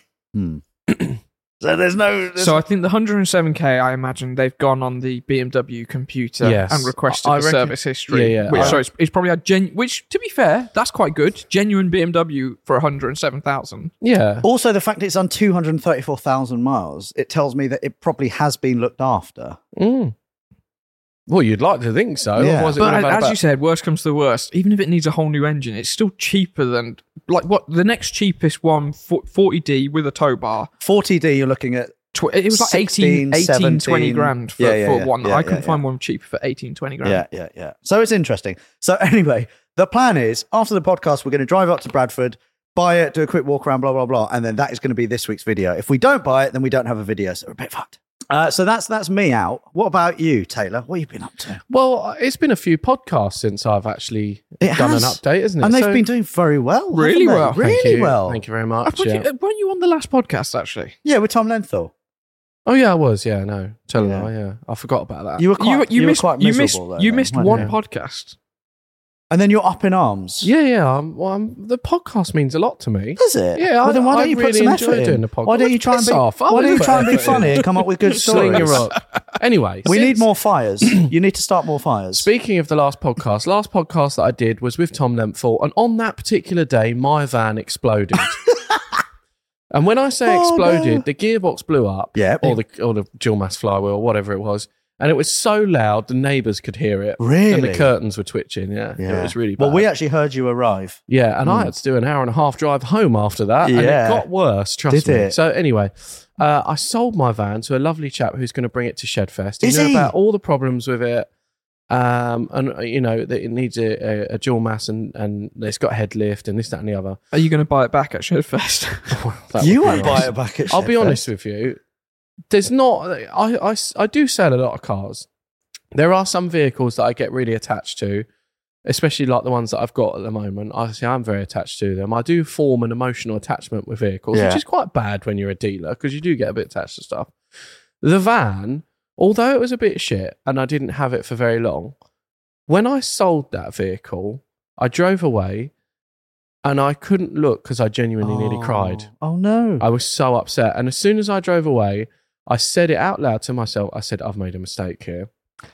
So there's no. So I think the 107k, I imagine they've gone on the BMW computer Yes. and requested I the reckon- service history. Yeah, yeah. Which, I- so it's probably had which, to be fair, that's quite good. Genuine BMW for 107,000. Yeah. Also, the fact it's on 234,000 miles, it tells me that it probably has been looked after. Mm. Well, you'd like to think so. Yeah. Otherwise it But would have had as about- you said, worst comes to the worst. Even if it needs a whole new engine, it's still cheaper than what the next cheapest one, 40D with a tow bar. 40D, you're looking at. It was like 16, 18, 20 17. grand for Yeah, one. yeah, I couldn't yeah, find one cheaper for 18, 20 grand. Yeah. So it's interesting. So anyway, the plan is after the podcast, we're going to drive up to Bradford, buy it, do a quick walk around, blah, blah, blah. And then that is going to be this week's video. If we don't buy it, then we don't have a video. So we're a bit fucked. So that's me out. What about you, Taylor? What have you been up to? Well, it's been a few podcasts since I've actually It done has. an update, isn't it? And they've So- been doing very well. Really haven't they? well. Thank Really you. well. Thank you very I much. thought Yeah. weren't you on the last podcast, actually? Yeah, with Tom Lenthal. Oh, yeah, I was. Yeah, no. Tell Yeah. her, yeah. I forgot about that. You were quite, you were missed quite miserable though, you then, missed weren't one you? podcast. And then you're up in arms. Yeah. The podcast means a lot to me. Does it? Yeah, Well, then why I don't you put really some enjoy effort doing in? the podcast. Why don't you try and be? Piss off. I Why don't you will try and be put effort in. funny and come up with good Sling stories? your rock. Anyway, We since- need more fires. You need to start more fires. Speaking of the last podcast that I did was with Tom Lenthal, and on that particular day, my van exploded. And when I say Oh, exploded, no. the gearbox blew up, Yeah. or the dual mass flywheel, whatever it was, and it was so loud the neighbours could hear it. Really? And the curtains were twitching. Yeah, it was really bad. Well, we actually heard you arrive. Yeah, and I had to do an 1.5 hour drive home after that, and Yeah. it got worse, trust Did me. it? So anyway, I sold my van to a lovely chap who's going to bring it to Shedfest. He Is knew he? about all the problems with it, and that it needs a dual mass and it's got a head lift and this, that, and the other. Are you going to buy it back at Shedfest? That You would be won't buy nice. it back at I'll be Shedfest. honest with you. There's not. I do sell a lot of cars. There are some vehicles that I get really attached to, especially like the ones that I've got at the moment. Obviously, I'm very attached to them. I do form an emotional attachment with vehicles, Yeah. which is quite bad when you're a dealer because you do get a bit attached to stuff. The van, although it was a bit shit and I didn't have it for very long, when I sold that vehicle, I drove away and I couldn't look because I genuinely nearly cried. Oh no. I was so upset. And as soon as I drove away, I said it out loud to myself. I said, I've made a mistake here.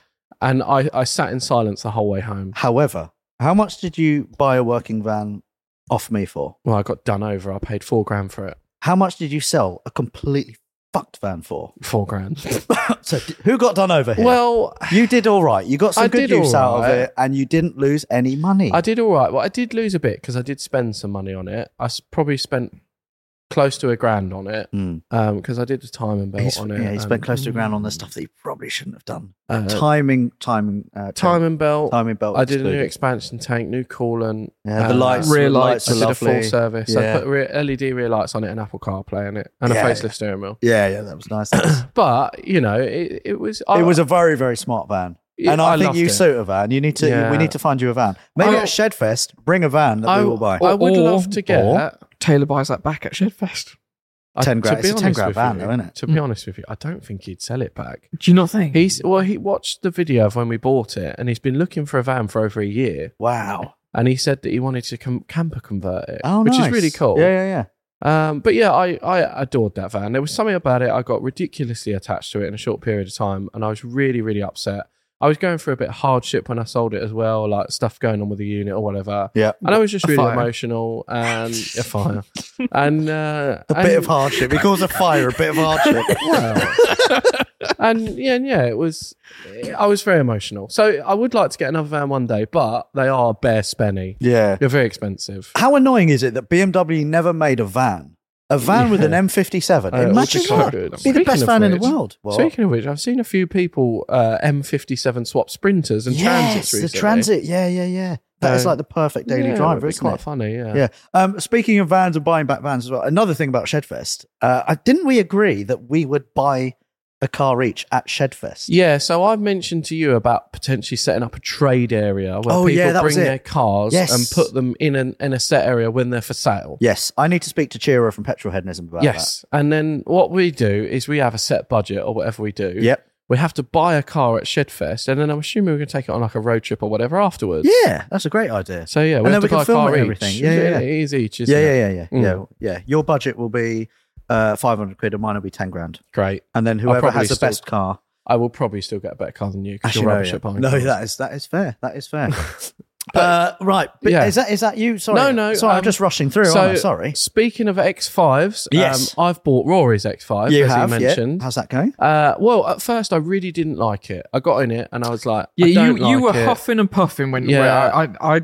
And I sat in silence the whole way home. However, how much did you buy a working van off me for? Well, I got done over. I paid $4,000 for it. How much did you sell a completely fucked van for? $4,000. So who got done over here? Well, you did all right. You got some I good did use all out of right. it and you didn't lose any money. I did all right. Well, I did lose a bit because I did spend some money on it. I probably spent close to $1,000 on it because I did the timing belt on it. Yeah, he spent and, close to $1,000 on the stuff that he probably shouldn't have done. timing Timing belt. timing belt. I did a new excluded. expansion tank, new coolant. Yeah, the lights, rear the lights. I are did a lovely. full service. Yeah. I put LED rear lights on it and Apple CarPlay on it and Yeah, a facelift steering wheel. Yeah, that was nice. It But, you know, it was... was a very, very smart van. Yeah, And I think loved you it. suit a van. You need to. Yeah. We need to find you a van. Maybe I- at Shedfest, bring a van that we will buy. I would Or- love to get... or- Taylor buys that back at Shedfest. 10 grand. to be It's a 10 honest grand with van, you- though, isn't it? To be honest with you, I don't think he'd sell it back. Do you not think? He watched the video of when we bought it, and he's been looking for a van for over a year. Wow. And he said that he wanted to camper convert it, Oh, which nice. is really cool. Yeah. But yeah, I adored that van. There was something about it. I got ridiculously attached to it in a short period of time, and I was really, really upset. I was going through a bit of hardship when I sold it as well, like stuff going on with the unit or whatever. Yeah. And I was just A really fire. emotional and a fire. And A bit of hardship. He calls a fire a bit of hardship. and yeah, it was. I was very emotional. So I would like to get another van one day, but they are bare spenny. Yeah. They're very expensive. How annoying is it that BMW never made a van? A van with an M57. Oh, Imagine also that. good. Be the Speaking best of van in the which- world. What? Speaking of which, I've seen a few people M57 swap Sprinters and Transits the recently. Transit. Yeah. That is like the perfect daily Yeah, driver, it'd be isn't quite it? funny, yeah. Yeah. Speaking of vans and buying back vans as well, another thing about Shedfest, didn't we agree that we would buy a car each at Shedfest. Yeah, so I mentioned to you about potentially setting up a trade area where Oh, yeah, people that was bring it. their cars Yes. and put them in a set area when they're for sale. Yes, I need to speak to Chiro from Petrolheadism about Yes, and then what we do is we have a set budget or whatever we do. that. Yep. We have to buy a car at Shedfest, and then I'm assuming we're going to take it on like a road trip or whatever afterwards. Yeah, that's a great idea. So yeah, we And have then to we buy can a film car it and each. everything. Yeah. It is each, isn't it? Yeah. Your budget will be 500 quid and mine will be 10 grand. Great. And then whoever probably has the still- best car. I will probably still get a better car than you because Actually, you're no, rubbish yeah. at buying No, cars. that is fair. That is fair. Right. But yeah. is that you? Sorry. No. Sorry, I'm just rushing through. So, aren't I? Sorry. Speaking of X5s, Yes. I've bought Rory's X5, You as have, you mentioned. yeah. How's that going? Well, at first I really didn't like it. I got in it and I was like, Yeah, I don't you like were it. huffing and puffing when Yeah.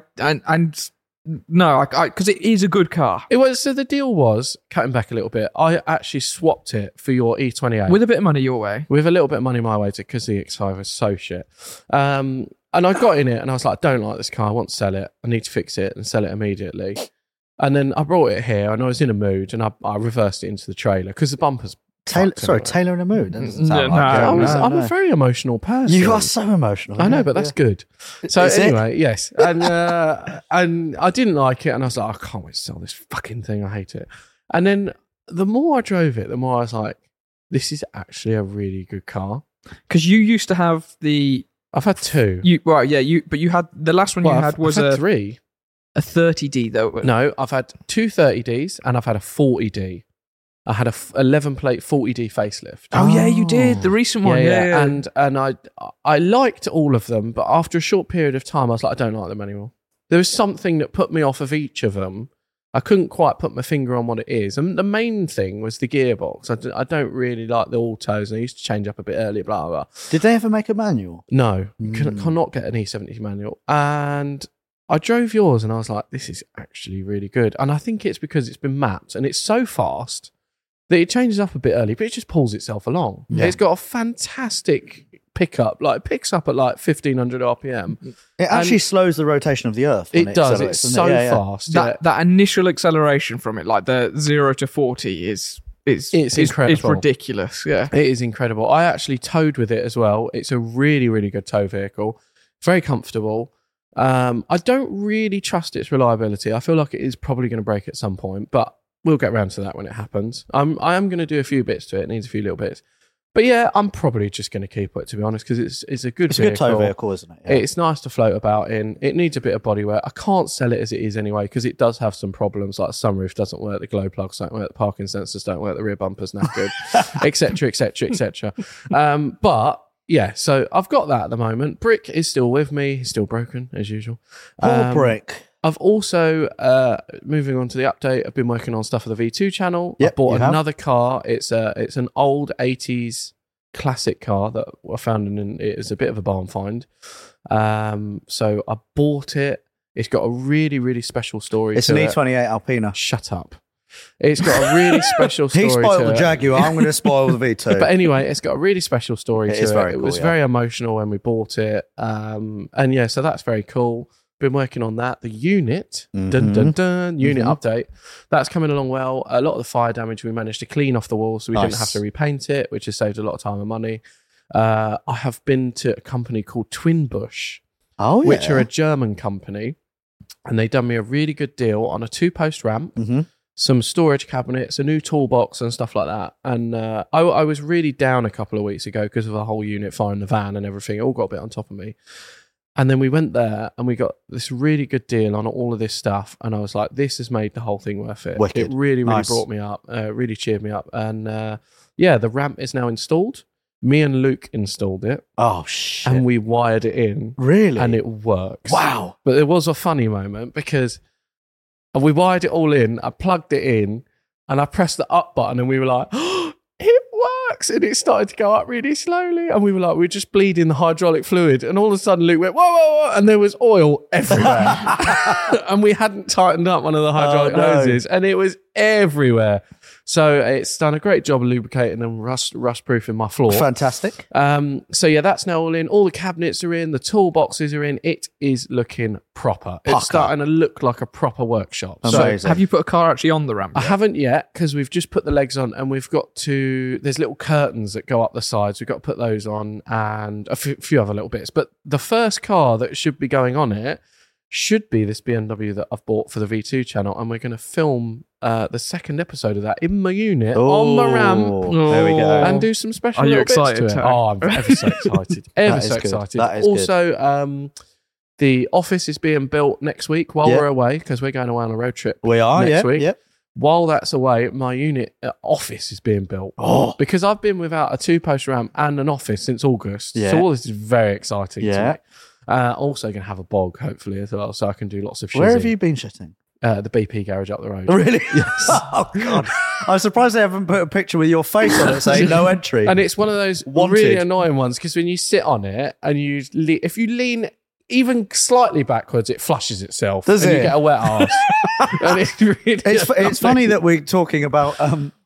because it is a good car It was, so the deal was, cutting back a little bit, I actually swapped it for your E28. with a bit of money your way. With a little bit of money my way to, because the X5 was so shit. And I got in it and I was like, I don't like this car. I want to sell it. I need to fix it and sell it immediately. And then I brought it here and I was in a mood and I reversed it into the trailer because the bumper's fucked anyway. Taylor in a mood. That doesn't sound No, like it. I'm No. a very emotional person. You are so emotional. I know, yeah, but that's yeah. good. So Is it? anyway, yes. And I didn't like it and I was like, I can't wait to sell this fucking thing. I hate it. And then the more I drove it, the more I was like, this is actually a really good car. Because you used to have the I've had two. but you had the last one Well, you I've- had was I've had a three. 30D though. No, I've had two 30Ds and I've had a 40D. I had a 11 plate 40D facelift. Oh yeah, you did the recent one. Yeah. And I liked all of them, but after a short period of time, I was like, I don't like them anymore. There was something that put me off of each of them. I couldn't quite put my finger on what it is. And the main thing was the gearbox. I don't really like the autos, and I used to change up a bit earlier, blah, blah, blah. Did they ever make a manual? No, cannot get an E70 manual. And I drove yours and I was like, this is actually really good. And I think it's because it's been mapped and it's so fast that it changes up a bit early, but it just pulls itself along. Yeah. It's got a fantastic pickup, like it picks up at like 1500 RPM. It actually slows the rotation of the Earth. when It does. accelerates, It's doesn't so it? Yeah, yeah. fast. Yeah. That initial acceleration from it, like the 0 to 40, is incredible. It's ridiculous. Yeah. It is incredible. I actually towed with it as well. It's a really, really good tow vehicle. Very comfortable. I don't really trust its reliability. I feel like it is probably going to break at some point, but we'll get around to that when it happens. I am going to do a few bits to it. It needs a few little bits. But yeah, I'm probably just going to keep it, to be honest, because it's a good It's a vehicle. good tow vehicle, isn't it? Yeah. It's nice to float about in. It needs a bit of bodywork. I can't sell it as it is anyway, because it does have some problems, like the sunroof doesn't work, the glow plugs don't work, the parking sensors don't work, the rear bumper's not good, etc., etc., etc. But yeah, so I've got that at the moment. Brick is still with me. He's still broken, as usual. Poor Brick. I've also, moving on to the update, I've been working on stuff for the V2 channel. Yep, I bought you have. another car. It's an old 80s classic car that I found in it is a bit of a barn find. So I bought it. It's got a really, really special story It's to an it. E28 Alpina. Shut up. It's got a really special story He spoiled to the it. Jaguar. I'm going to spoil the V2. But anyway, it's got a really special story It to is it. very It cool, was yeah. very emotional when we bought it. And yeah, so that's very cool. Been working on that. The unit, Mm-hmm. dun dun dun, unit update. That's coming along well. A lot of the fire damage we managed to clean off the wall, so we didn't Nice. have to repaint it, which has saved a lot of time and money. I have been to a company called Twinbush, oh, yeah. which are a German company, and they done me a really good deal on a 2-post ramp, some storage cabinets, a new toolbox, and stuff like that. And I was really down a couple of weeks ago because of the whole unit firing the van and everything. It all got a bit on top of me. And then we went there and we got this really good deal on all of this stuff. And I was like, this has made the whole thing worth it. Wicked. It really, really Nice. brought me up, really cheered me up. And yeah, the ramp is now installed. Me and Luke installed it Oh, shit. and we wired it in. Really? And it works. Wow. But there was a funny moment because we wired it all in. I plugged it in and I pressed the up button and we were like, oh, it works. And it started to go up really slowly. And we were like, we're just bleeding the hydraulic fluid. And all of a sudden Luke went, whoa, whoa, whoa. And there was oil everywhere. And we hadn't tightened up one of the hydraulic Oh, no. hoses and it was everywhere. So it's done a great job of lubricating and rust-proofing my floor. Fantastic. So yeah, that's now all in. All the cabinets are in. The toolboxes are in. It is looking proper. It's starting to look like a proper workshop. Amazing. So have you put a car actually on the ramp I yet? haven't yet because we've just put the legs on and we've got to... There's little curtains that go up the sides. We've got to put those on and a few other little bits. But the first car that should be going on it should be this BMW that I've bought for the V2 channel, and we're going to film the second episode of that in my unit on the ramp. There we go. And do some special Are you little bits excited, to it. Tony? Oh, I'm ever so excited. Ever That so is good. excited. That is also, the office is being built next week while we're away because we're going away on a road trip. We are, next week. Yep. While that's away, my unit office is being built. Because I've been without a 2-post ramp and an office since August. Yeah. So all this is very exciting to Yeah. me. Also going to have a bog, hopefully, as well, so I can do lots of Where have shizzing. you been shitting? The BP garage up the road. Really? Yes. Oh, God. I'm surprised they haven't put a picture with your face on it saying no entry. And it's one of those Wanted. really annoying ones because when you sit on it and if you lean even slightly backwards, it flushes itself. Does and it? You get a wet arse. And it's really It's funny that we're talking about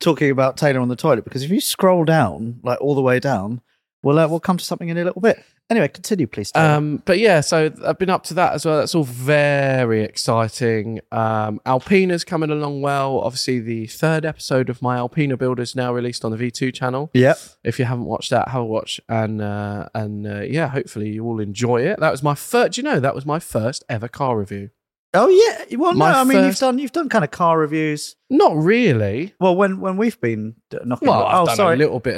Taylor on the toilet, because if you scroll down, like all the way down, we'll come to something in a little bit. Anyway, continue, please. Taylor. But yeah, so I've been up to that as well. That's all very exciting. Alpina's coming along well. Obviously, the third episode of my Alpina build is now released on the V2 channel. Yep. If you haven't watched that, have a watch. And yeah, hopefully you all enjoy it. That was my first. Do you know that was my first ever car review? Oh yeah. Well, no, My I mean first- you've done kind of car reviews. Not really. Well, when we've been knocking. Well, I've done sorry. a little bit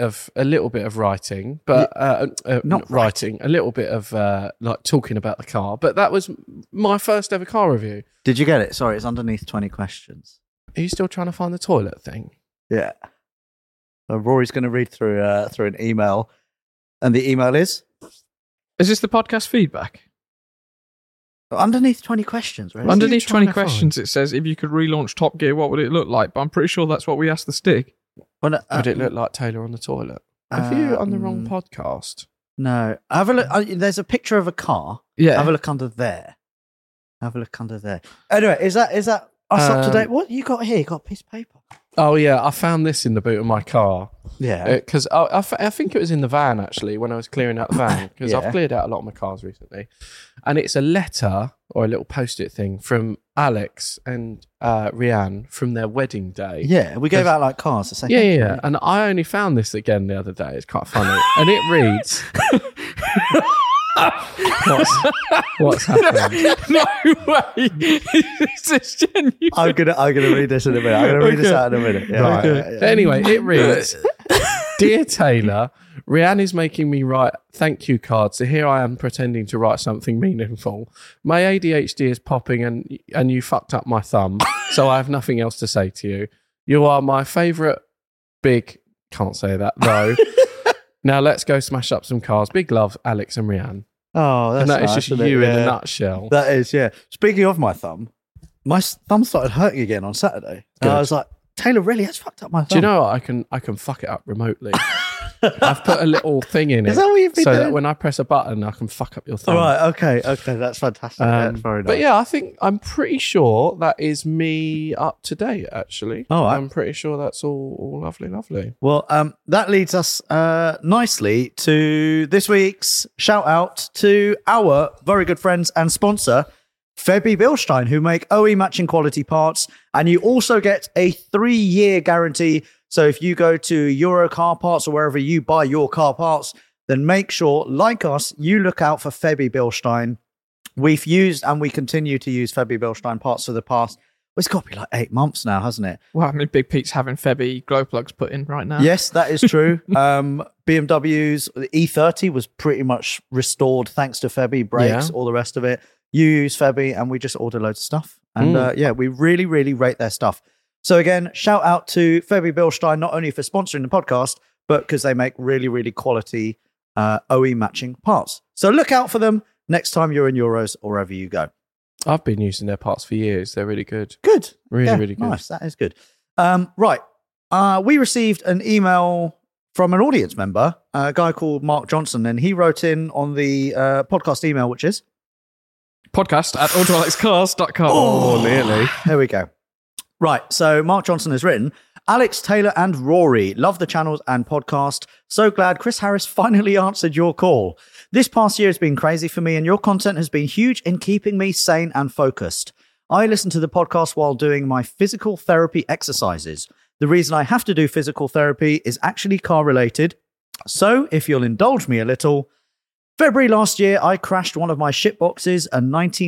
of writing, but not writing. A little bit of like talking about the car. But that was my first ever car review. Did you get it? Sorry, it's underneath 20 questions. Are you still trying to find the toilet thing? Yeah. Rory's going to read through an email, and the email is Is this the podcast feedback? underneath 20 questions. Right? Underneath trying 20 to questions, it says, if you could relaunch Top Gear, what would it look like? But I'm pretty sure that's what we asked the Stig. Well, no, Would it look like Taylor on the toilet? Have you on the wrong podcast? No. Have a look. There's a picture of a car. Yeah. Have a look under there. Anyway, is that us up to date? What you got here? You got a piece of paper. Oh yeah, I found this in the boot of my car Yeah. because I think it was in the van actually when I was clearing out the van because Yeah. I've cleared out a lot of my cars recently, and it's a letter or a little post-it thing from Alex and Rianne from their wedding day. Yeah, we gave out like cars to say. Yeah, thank yeah, you. and I only found this again the other day. It's quite funny, and it reads. What's happened? No way. Is this genuine? I'm gonna read this in a minute. I'm gonna read this Okay. out in a minute. Yeah, Right. yeah. Anyway, it reads, Dear Taylor, Rianne is making me write thank you cards, so here I am pretending to write something meaningful. My ADHD is popping and you fucked up my thumb, so I have nothing else to say to you. You are my favourite can't say that though. Now let's go smash up some cars. Big love, Alex and Rianne. Oh, that's And that is nice, just isn't it? you in a Yeah. nutshell. That is, yeah. Speaking of my thumb, my thumb started hurting again on Saturday. And I Good. was like, Taylor really has fucked up my thumb. Do you know what? I can fuck it up remotely. I've put a little thing in it Is that what you've been so doing? that when I press a button, I can fuck up your thumb. All right, okay, that's fantastic. That's very nice. But yeah, I'm pretty sure that is me up to date. Actually, All right. I'm pretty sure that's all lovely. Well, that leads us nicely to this week's shout out to our very good friends and sponsor, Febby Bilstein, who make OE matching quality parts. And you also get a 3-year guarantee. So if you go to Euro Car Parts or wherever you buy your car parts, then make sure, like us, you look out for Febby Bilstein. We've used and we continue to use Febby Bilstein parts for the past, it's got to be like 8 months now, hasn't it? Well, I mean, Big Pete's having Febby glow plugs put in right now. Yes, that is true. BMW's the E30 was pretty much restored thanks to Febby, brakes, Yeah. all the rest of it. You use Febby and we just order loads of stuff. And yeah, we really, really rate their stuff. So again, shout out to Febby Bilstein, not only for sponsoring the podcast, but because they make really, really quality OE matching parts. So look out for them next time you're in Euros or wherever you go. I've been using their parts for years. They're really good. Good. Really, Yeah, really good. Nice. That is good. Right. We received an email from an audience member, a guy called Mark Johnson, and he wrote in on the podcast email, which is... Podcast at autoalexcars.com. Oh, nearly. There we go. Right. So Mark Johnson has written, Alex, Taylor, and Rory. Love the channels and podcast. So glad Chris Harris finally answered your call. This past year has been crazy for me, and your content has been huge in keeping me sane and focused. I listen to the podcast while doing my physical therapy exercises. The reason I have to do physical therapy is actually car related. So if you'll indulge me a little, February last year, I crashed one of my shitboxes, a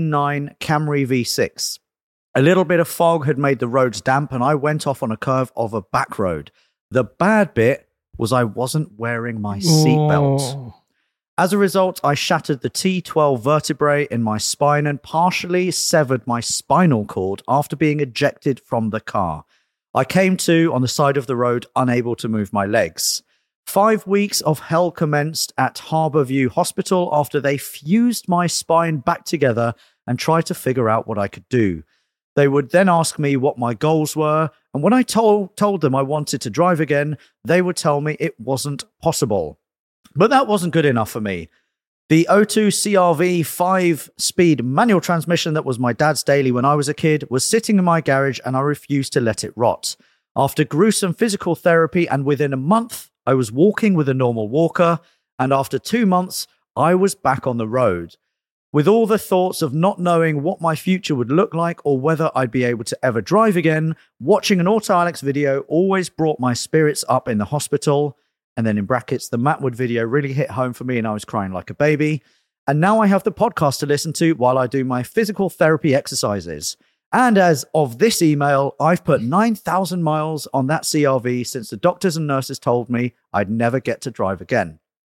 99 Camry V6. A little bit of fog had made the roads damp, and I went off on a curve of a back road. The bad bit was I wasn't wearing my seatbelt. As a result, I shattered the T12 vertebrae in my spine and partially severed my spinal cord after being ejected from the car. I came to on the side of the road, unable to move my legs. 5 weeks of hell commenced at Harbourview Hospital after they fused my spine back together and tried to figure out what I could do. They would then ask me what my goals were, and when I told them I wanted to drive again, they would tell me it wasn't possible. But that wasn't good enough for me. The O2 CRV 5-speed manual transmission that was my dad's daily when I was a kid was sitting in my garage, and I refused to let it rot. After gruesome physical therapy and within a month, I was walking with a normal walker, and after 2 months, I was back on the road. With all the thoughts of not knowing what my future would look like or whether I'd be able to ever drive again, watching an Auto Alex video always brought my spirits up in the hospital. And then in brackets, the Matt Wood video really hit home for me and I was crying like a baby. And now I have the podcast to listen to while I do my physical therapy exercises. And as of this email, I've put 9,000 miles on that CRV since the doctors and nurses told me I'd never get to drive again.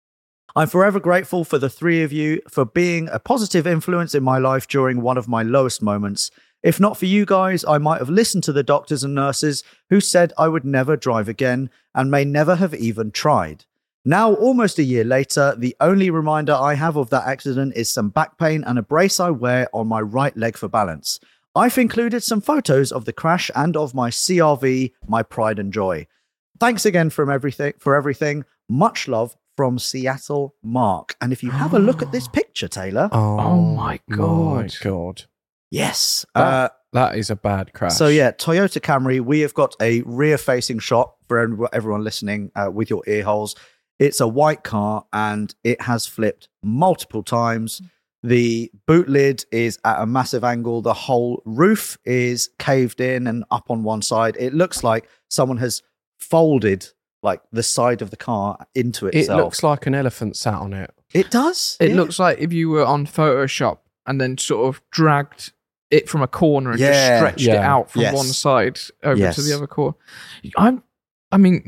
I'm forever grateful for the three of you for being a positive influence in my life during one of my lowest moments. If not for you guys, I might have listened to the doctors and nurses who said I would never drive again and may never have even tried. Now, almost a year later, the only reminder I have of that accident is some back pain and a brace I wear on my right leg for balance. I've included some photos of the crash and of my CRV, my pride and joy. Thanks again for everything. Much love from Seattle, Mark. And if you have a look at this picture, Taylor. Oh my God. My God. Yes. That is a bad crash. So yeah, Toyota Camry, we have got a rear-facing shot for everyone listening with your ear holes. It's a white car and it has flipped multiple times. The boot lid is at a massive angle. The whole roof is caved in and up on one side. It looks like someone has folded like the side of the car into itself. It looks like an elephant sat on it. It does. It looks like if you were on Photoshop and then sort of dragged it from a corner and just stretched it out from one side over to the other corner. Not wearing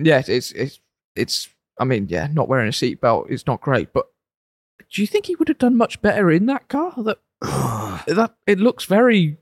a seatbelt is not great, but do you think he would have done much better in that car? That it looks very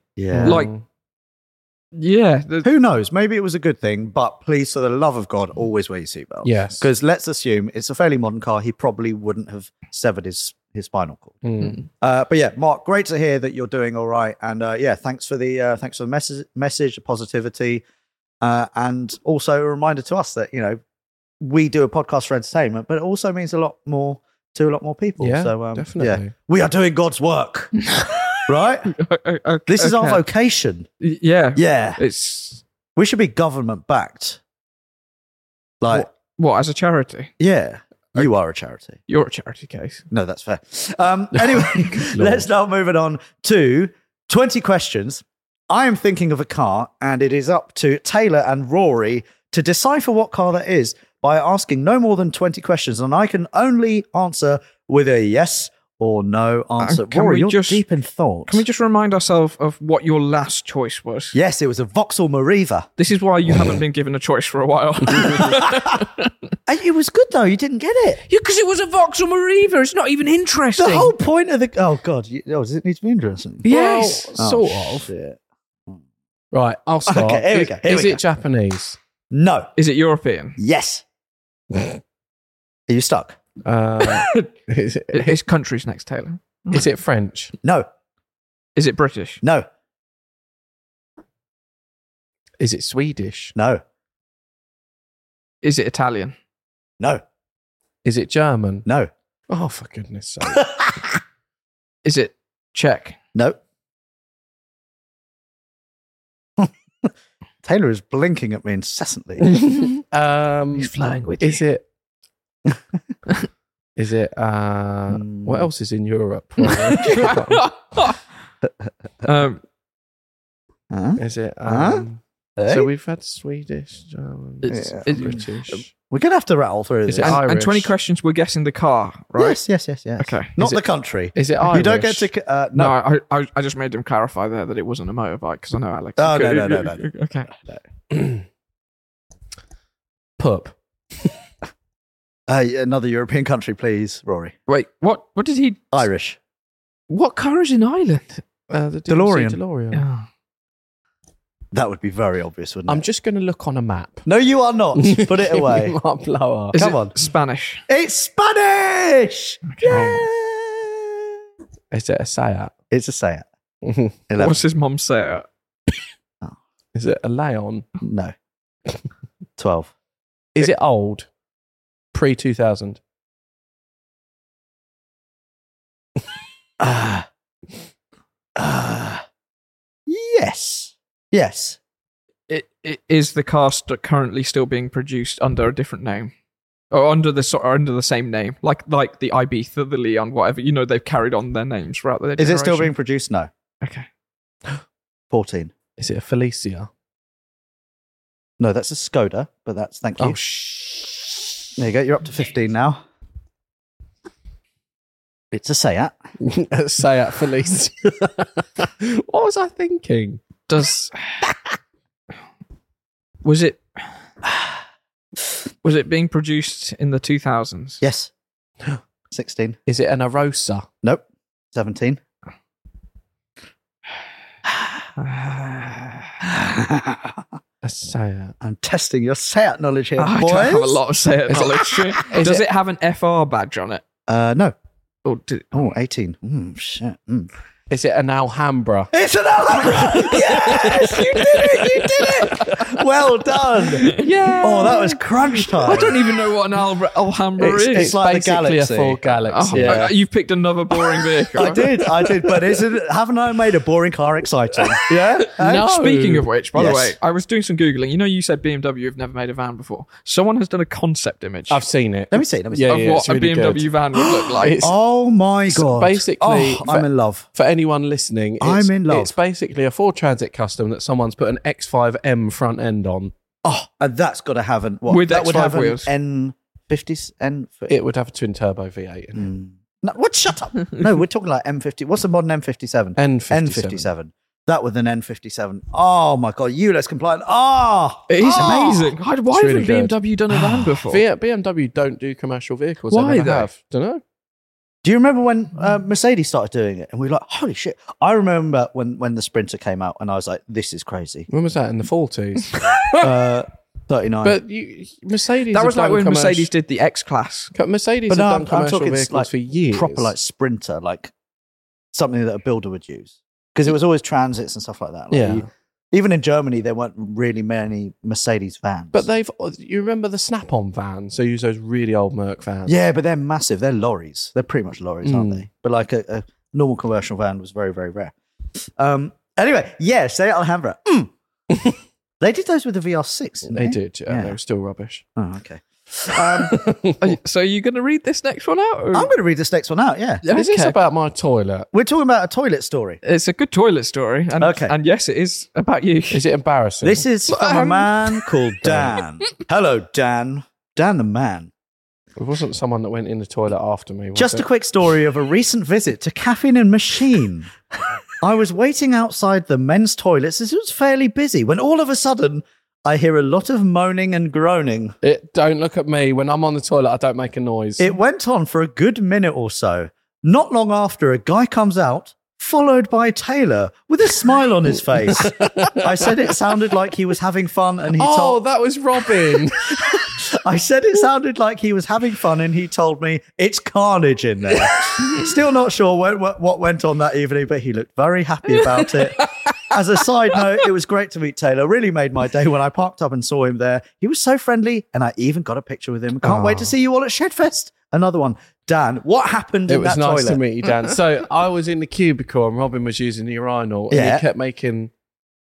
who knows? Maybe it was a good thing, but please, for the love of God, always wear your seatbelt. Yes. Because let's assume it's a fairly modern car. He probably wouldn't have severed his spinal cord. But yeah, Mark, great to hear that you're doing all right. And thanks for the message, the positivity. And also a reminder to us that, we do a podcast for entertainment, but it also means a lot more to a lot more people. Yeah, so definitely. We are doing God's work. Right? This is our vocation. Yeah. Yeah. We should be government backed. Like what as a charity? Yeah. You are a charity. You're a charity case. No, that's fair. Anyway, let's now move it on to 20 questions. I am thinking of a car, and it is up to Taylor and Rory to decipher what car that is by asking no more than 20 questions, and I can only answer with a yes or no answer. Rory, you're deep in thought. Can we just remind ourselves of what your last choice was? Yes, it was a Vauxhall Mariva. This is why you haven't been given a choice for a while. It was good, though. You didn't get it. Yeah, because it was a Vauxhall Mariva. It's not even interesting. The whole point of the... Oh, God. Does it need to be interesting? Yes. Well, sort of. Shit. Right, I'll start. Okay, here we go. Is it Japanese? No. Is it European? Yes. Are you stuck? It's countries next, Taylor. Is it French? No. Is it British? No. Is it Swedish? No. Is it Italian? No. Is it German? No. Oh, for goodness sake. Is it Czech? No. Taylor is blinking at me incessantly. He's flying with Is it? Is it? What else is in Europe? Is it? So we've had Swedish, German, British. We're going to have to rattle through this. Is it Irish? And 20 questions, we're guessing the car, right? Yes. Okay. Not the country. Is it Irish? You don't get to... no. No, I just made him clarify there that it wasn't a motorbike because I know Alex. Oh, no. Okay. Pup. Another European country, please, Rory. Wait, what did he... Irish. What car is in Ireland? The DeLorean. DeLorean. Oh. That would be very obvious, wouldn't it? I'm just going to look on a map. No, you are not. Put it away. Might blow up. Is Come it on. Spanish? It's Spanish! Okay. Is it a Seat? It's a Seat. Is 11. What's his mum say? it a Leon? No. 12. Is it old? Pre-2000? Yes. Yes. It is the car currently still being produced under a different name, or under the same name, like the Ibiza, the Leon, whatever. You know, they've carried on their names throughout their Is it still generation. being produced? No. Okay. 14. Is it a Felicia? No, that's a Skoda, but that's... Thank you. Oh, There you go. You're up to 15 now. It's a Seat. Seat Felicia. What was I thinking? Was it being produced in the 2000s? Yes. 16. Is it an Arosa? Nope. 17. A Seat. I'm testing your Seat knowledge here, I boys. don't have a lot of Seat knowledge. Does it have an FR badge on it? No. Or 18. Shit. Is it an Alhambra? It's an Alhambra! Yes! You did it! Well done! Yeah. Oh, that was crunch time. I don't even know what an Alhambra is. It's like the basically Galaxy. a full Galaxy. Oh, you've picked another boring vehicle. I did, but haven't I made a boring car exciting? Yeah? No. Speaking of which, by the Yes. way, I was doing some Googling. You know, you said BMW have never made a van before. Someone has done a concept image I've seen it. Let me see. of yeah, what it's a really BMW good. van would look like. It's- Oh my So God. basically, I'm in love. For anyone listening, I'm in love. It's basically a Ford Transit Custom that someone's put an X5M front end on. Oh, and that's got to have an... What? With that would X5 have wheels. an N50... It would have a twin turbo V8 in it. No, what? Shut up. No, we're talking like M50. What's the modern M57? N57. N57. That with an N57. Oh my God, ULEZ compliant. It is amazing. Why really haven't good. BMW done a van before? BMW don't do commercial vehicles. Why They never though? have. Don't know. Do you remember when Mercedes started doing it? And we were like, holy shit. I remember when the Sprinter came out and I was like, this is crazy. When was that? In the 40s. 39. But Mercedes. That have was like done when commercial- Mercedes did the X-Class. Mercedes But have no, done I'm commercial talking vehicles like for years. proper like Sprinter, like something that a builder would use. Because it was always transits and stuff like that. Like Yeah. even in Germany, there weren't really many Mercedes vans. But you remember the Snap-on vans? So use those really old Merc vans. yeah, but they're massive. They're lorries. They're pretty much lorries, aren't they? But like a normal commercial van was very, very rare. Anyway, yeah, Seat Alhambra. They did those with the VR6, didn't They they? did. Yeah. Yeah. They were still rubbish. Oh, okay. So are you going to read this next one out? Or? I'm going to read this next one out, yeah. Is this Okay. about my toilet? We're talking about a toilet story. It's a good toilet story. And, Okay. And yes, it is about you. Is it embarrassing? This is from a man called Dan. Hello, Dan. Dan the man. It wasn't someone that went in the toilet after me. Was Just it? a quick story of a recent visit to Caffeine and Machine. I was waiting outside the men's toilets as it was fairly busy when all of a sudden I hear a lot of moaning and groaning. Don't look at me. When I'm on the toilet, I don't make a noise. It went on for a good minute or so. Not long after, a guy comes out, followed by Taylor with a smile on his face. I said it sounded like he was having fun and he told... that was Robin. I said it sounded like he was having fun and he told me it's carnage in there. Still not sure what went on that evening, but he looked very happy about it. As a side note, it was great to meet Taylor. Really made my day when I parked up and saw him there. He was so friendly and I even got a picture with him. Can't wait to see you all at Shedfest. Another one. Dan, what happened It in was that nice toilet? to meet you, Dan. So I was in the cubicle and Robin was using the urinal and Yeah. he kept making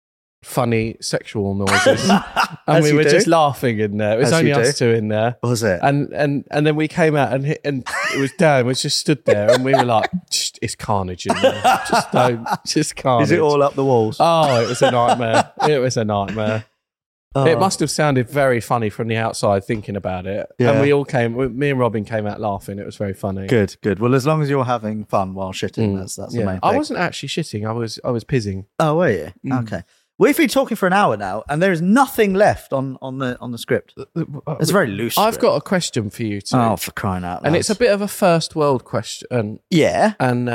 funny sexual noises, and As we you were do. just laughing in there. It was As only you us do. two in there. Was it? And then we came out and it was Dan was just stood there, and we were like, it's carnage in there. Just carnage. Is it all up the walls? Oh, it was a nightmare. It was a nightmare. Oh. It must have sounded very funny from the outside thinking about it. Yeah. And me and Robin came out laughing. It was very funny. Good. Well, as long as you're having fun while shitting, that's the Yeah. main thing. I wasn't actually shitting. I was pissing. Oh, were you? Okay. We've been talking for an hour now, and there is nothing left on the script. It's a very loose. I've script. got a question for you too. Oh, for crying out loud! and it's a bit of a first world question. yeah. And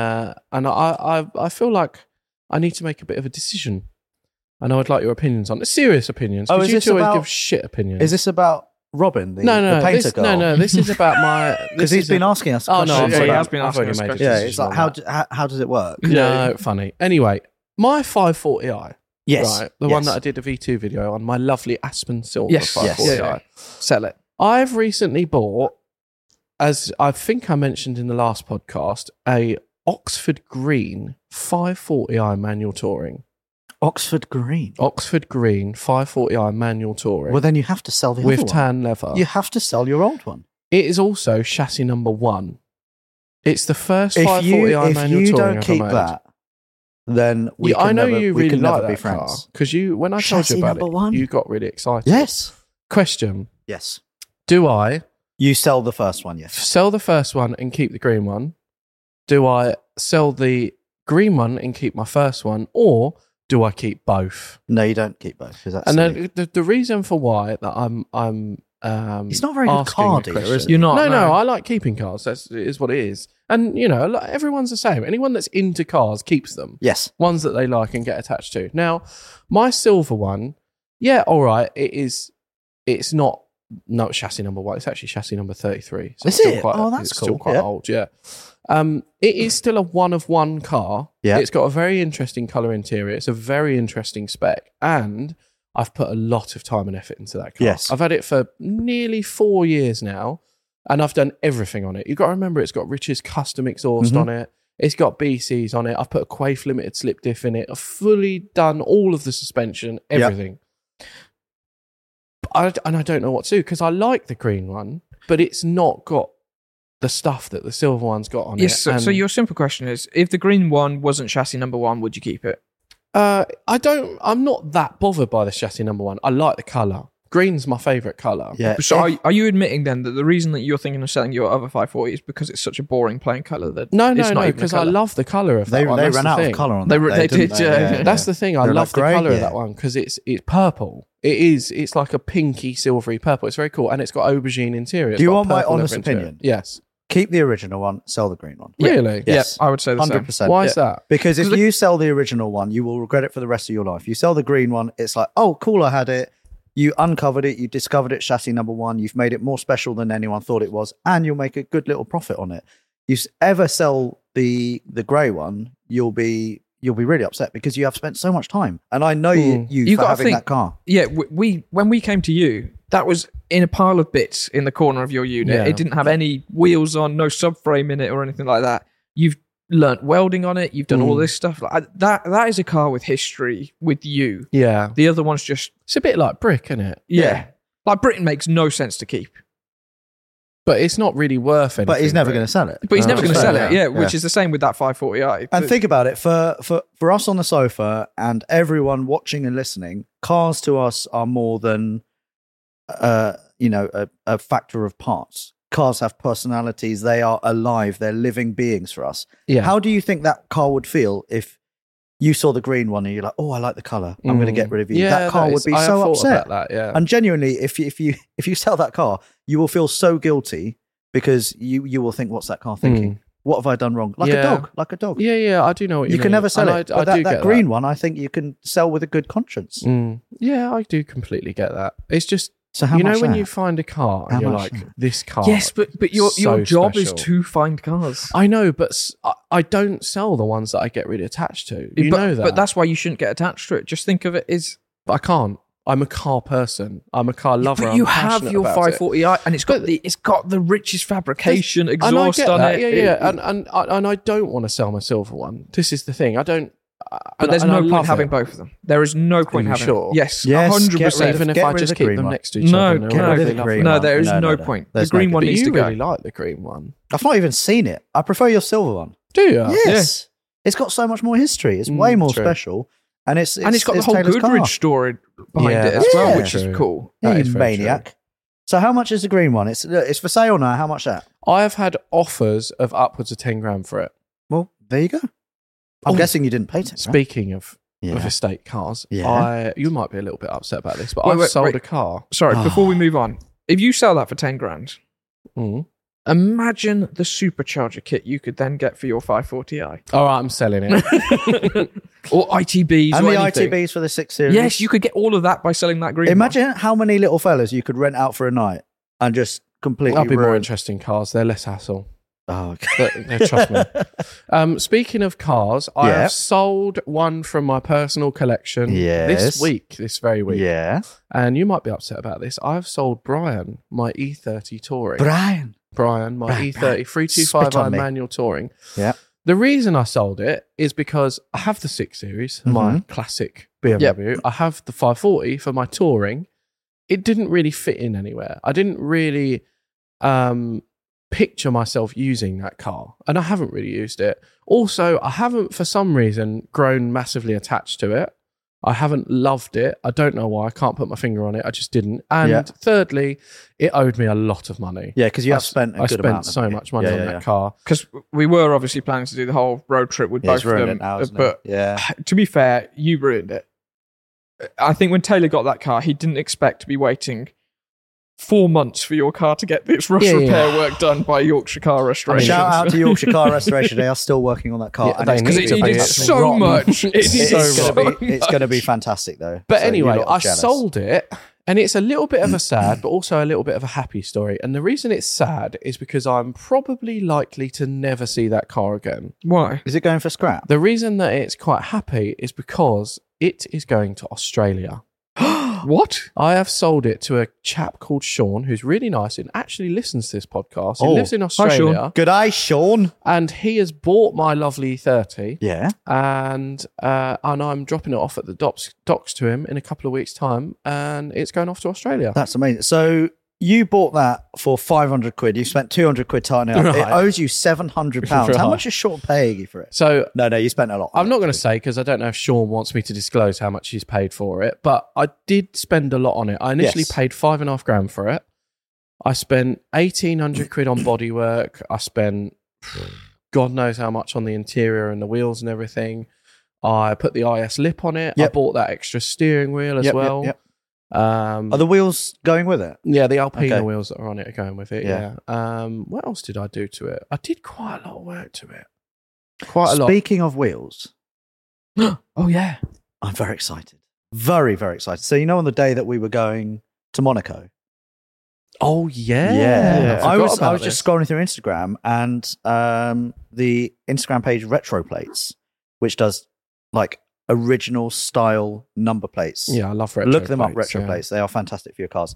I feel like I need to make a bit of a decision. And I would like your opinions on it. Serious opinions. Oh, Because is you this two always about- give shit opinions. Is this about Robin, the no, painter this, girl? no. This is about my. Because he's been asking us. Oh no, questions Yeah, he about- has been I've asking already us made a questions. Yeah, decision it's like on that. how does it work? No, funny. Anyway, my 540i. Yes, Right, the one that I did a V2 video on, my lovely Aspen Silver Yes, 540i. yeah. Sell it. I've recently bought, as I think I mentioned in the last podcast, a Oxford Green 540i manual touring. Oxford Green. Oxford Green 540i manual touring Well, then you have to sell the with other one. tan leather. You have to sell your old one. It is also chassis number 1. It's the first If 540i you manual touring don't ever keep made. that, then we I can know never, you we really can like never be that car friends. because when I told Chassis you about number it, one? you got really excited. Yes. Question: Yes. Do I You sell the first one, yes. sell the first one and keep the green one? Do I sell the green one and keep my first one, or do I keep both? No, you don't keep both. 'Cause that's And silly. then the reason for why that I'm It's not a very good asking car the dealer, question- is it? You're not. No, I like keeping cars. It is what it is. And everyone's the same. Anyone that's into cars keeps them. Yes. Ones that they like and get attached to. Now, my silver one, yeah, all right. It's not chassis number 1. It's actually chassis number 33. So Is it's still it? Quite, Oh, that's it's still cool. quite Yeah. old. Yeah. It is still a one of one car. Yeah. It's got a very interesting color interior. It's a very interesting spec, and I've put a lot of time and effort into that car. Yes. I've had it for nearly 4 years now, and I've done everything on it. You've got to remember, it's got Rich's custom exhaust Mm-hmm. on it. It's got BCs on it. I've put a Quaife limited slip diff in it. I've fully done all of the suspension, everything. But I don't know what to do because I like the green one, but it's not got the stuff that the silver one's got on Yes. it. So your simple question is: if the green one wasn't chassis number 1, would you keep it? I'm not that bothered by the chassis number 1. I like the colour. Green's my favourite colour. Yeah. So are you admitting then that the reason that you're thinking of selling your other 540 is because it's such a boring plain colour that No, it's not even a because I colour? love the colour of They that one. ran That's the out of thing. colour on They that. re- they didn't did, yeah. That's the thing. I They're love like the grey, colour of yeah. that one because it's purple. It's like a pinky silvery purple. It's very cool, and it's got aubergine interior. It's Do you got want my purple honest leather interior. opinion? Yes. Keep the original one, sell the green one. Really? Yes. Yeah, I would say the same. 100%. Why is that? Because if you sell the original one, you will regret it for the rest of your life. You sell the green one, it's like, oh, cool, I had it. You uncovered it, you discovered it, chassis number 1. You've made it more special than anyone thought it was, and you'll make a good little profit on it. You ever sell the grey one, you'll be really upset because you have spent so much time. And I know you You for gotta having think- that car. Yeah, we when we came to you, that was in a pile of bits in the corner of your unit. Yeah. It didn't have any wheels on, no subframe in it or anything like that. You've learnt welding on it. You've done all this stuff. That is a car with history with you. Yeah. The other one's just It's a bit like brick, isn't it? Like Britain makes no sense to keep. But it's not really worth anything. But he's never Brick. going to sell it. But he's never going to sell it. yeah. Yeah, which is the same with that 540i. And think about it, for us on the sofa and everyone watching and listening, cars to us are more than a factor of parts. Cars have personalities, they are alive, they're living beings for us. Yeah. How do you think that car would feel if you saw the green one and you're like, oh, I like the colour, I'm going to get rid of you? Yeah, that car would be I have so thought upset. about that, yeah. And genuinely, if you sell that car, you will feel so guilty because you will think, what's that car thinking? What have I done wrong? Like Yeah. a dog. Yeah, I do know what you You mean. can never sell And it. I But do that get green one, I think you can sell with a good conscience. Yeah, I do completely get that. It's just, So how you know much when that? you find a car and How you're much like, that? this car. yes, but your so job is special. to find cars. I know, but I don't sell the ones that I get really attached to. You know that. But that's why you shouldn't get attached to it. Just think of it as But I can't. I'm a car person. I'm a car lover. But I'm you have passionate your about 540i, and it's got the richest fabrication exhaust and I get on that. it. Yeah. And I don't want to sell my silver one. This is the thing. I don't. But there's and I no point love having it. both of them. There is no point you having sure? Yes, Yes, 100%. Even if get I rid of just the keep green them one. next to each No, other. get rid of the green No, one. there is no No. point. The There's green no one But needs you to go. really like the green one. I've not even seen it. I prefer your silver one. Do you? Yes. It's got so much more history. It's way more true. special. And it's And it's got the whole Taylor's Goodrich car. story behind Yeah, it as that's well, very which is true. cool. Yeah, That you is very maniac. So how much is the green one? It's for sale now. How much that? I have had offers of upwards of 10 grand for it. Well, there you go. I'm guessing you didn't pay it. Right? Speaking of Yeah. estate cars, Yeah. you might be a little bit upset about this, but Wait, I've wait, sold wait. a car. Sorry, before we move on, if you sell that for 10 grand, Mm. imagine the supercharger kit you could then get for your 540i. All right, I'm selling it. Or ITBs And or the anything. ITBs for the 6 Series. Yes, you could get all of that by selling that green Imagine how many little fellas you could rent out for a night and just completely I'll be more ruin. interested in cars. They're less hassle. Oh, okay. No, trust me. Speaking of cars, I Yeah. have sold one from my personal collection Yes. this very week. Yeah. And you might be upset about this. I've sold Brian my E30 Touring. Brian. Brian, my Brian, E30 Spit on 325i me. manual Touring. Yeah. The reason I sold it is because I have the 6 Series, my classic BMW. I have the 540 for my touring. It didn't really fit in anywhere. I didn't really picture myself using that car, and I haven't really used it. Also, I haven't, for some reason, grown massively attached to it. I haven't loved it. I don't know why. I can't put my finger on it. I just didn't. And thirdly, it owed me a lot of money. Yeah, because you have spent a I good spent amount. so much money on that car. Because we were obviously planning to do the whole road trip with Yeah, both it's of ruined them. it now, isn't But it? Yeah. to be fair, you ruined it. I think when Taylor got that car, he didn't expect to be waiting 4 months for your car to get this rust repair work done by Yorkshire Car Restoration. Shout out to Yorkshire Car Restoration. They are still working on that car. Yeah, and they it's need Because to it be. needed It's so rotten. much. It It's needed so so rotten. it's going to be fantastic, though. But So anyway, you're not I jealous. sold it, and it's a little bit of a sad, but also a little bit of a happy story. And the reason it's sad is because I'm probably likely to never see that car again. Why? Is it going for scrap? The reason that it's quite happy is because it is going to Australia. What? I have sold it to a chap called Sean, who's really nice and actually listens to this podcast. He lives in Australia, Good eye, Sean. and he has bought my lovely 30. Yeah. And I'm dropping it off at the docks to him in a couple of weeks' time, and it's going off to Australia. That's amazing. So you bought that for 500 quid. You spent 200 quid tightening it up. It Right. owes you 700 pounds. How Right. much is Sean paying you for it? So No, you spent a lot. on I'm it. not going to say because I don't know if Sean wants me to disclose how much he's paid for it, but I did spend a lot on it. I initially Yes. paid 5.5 grand for it. I spent 1,800 quid on bodywork. I spent God knows how much on the interior and the wheels and everything. I put the IS lip on it. Yep. I bought that extra steering wheel as Yep, well. yep. Are the wheels going with it? Yeah, the Alpina Okay. wheels that are on it are going with it. Yeah. Yeah. What else did I do to it? I did quite a lot of work to it. Quite a lot. Speaking of wheels, Oh, yeah. I'm very excited. Very, very excited. So, you know, on the day that we were going to Monaco, Oh yeah. I was forgot about just scrolling through Instagram and the Instagram page Retro Plates, which does like original style number plates. this. Yeah, I love retro. Look them up, plates, Retro yeah. Plates. They are fantastic for your cars.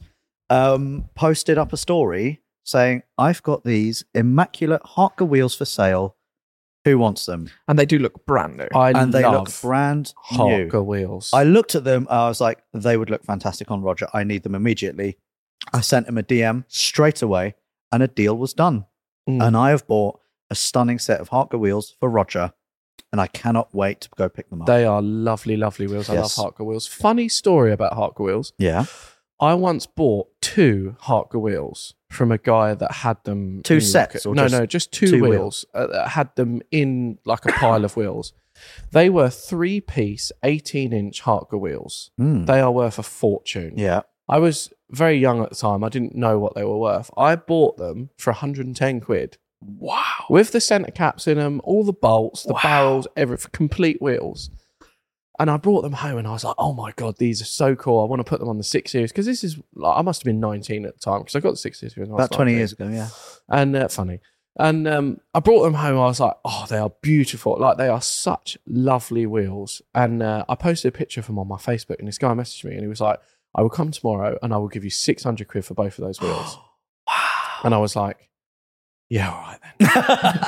Posted up a story saying, I've got these immaculate Harker wheels for sale. Who wants them? And they do look brand new. And they look love brand new. Harker wheels. I looked at them. I was like, they would look fantastic on Roger. I need them immediately. I sent him a DM straight away and a deal was done. Mm. And I have bought a stunning set of Harker wheels for Roger. And I cannot wait to go pick them up. They are lovely, lovely wheels. I love Yes. Harker wheels. Funny story about Harker wheels. Yeah. I once bought 2 Harker wheels from a guy that had them. Two in sets Like or no, just just two two wheels. That had them in like a pile of wheels. They were 3-piece, 18-inch Harker wheels. Mm. They are worth a fortune. Yeah. I was very young at the time. I didn't know what they were worth. I bought them for 110 quid. Wow. With the centre caps in them, all the bolts, the barrels, everything, complete wheels. And I brought them home and I was like, oh my God, these are so cool. I want to put them on the 6 Series. Because this is, like, I must have been 19 at the time because I got the 6 Series when I was About 20 19. years ago, yeah. And funny. And I brought them home. I was like, oh, they are beautiful. Like, they are such lovely wheels. And I posted a picture of them on my Facebook and this guy messaged me and he was like, I will come tomorrow and I will give you 600 quid for both of those wheels. Wow. And I was like, yeah, all right then.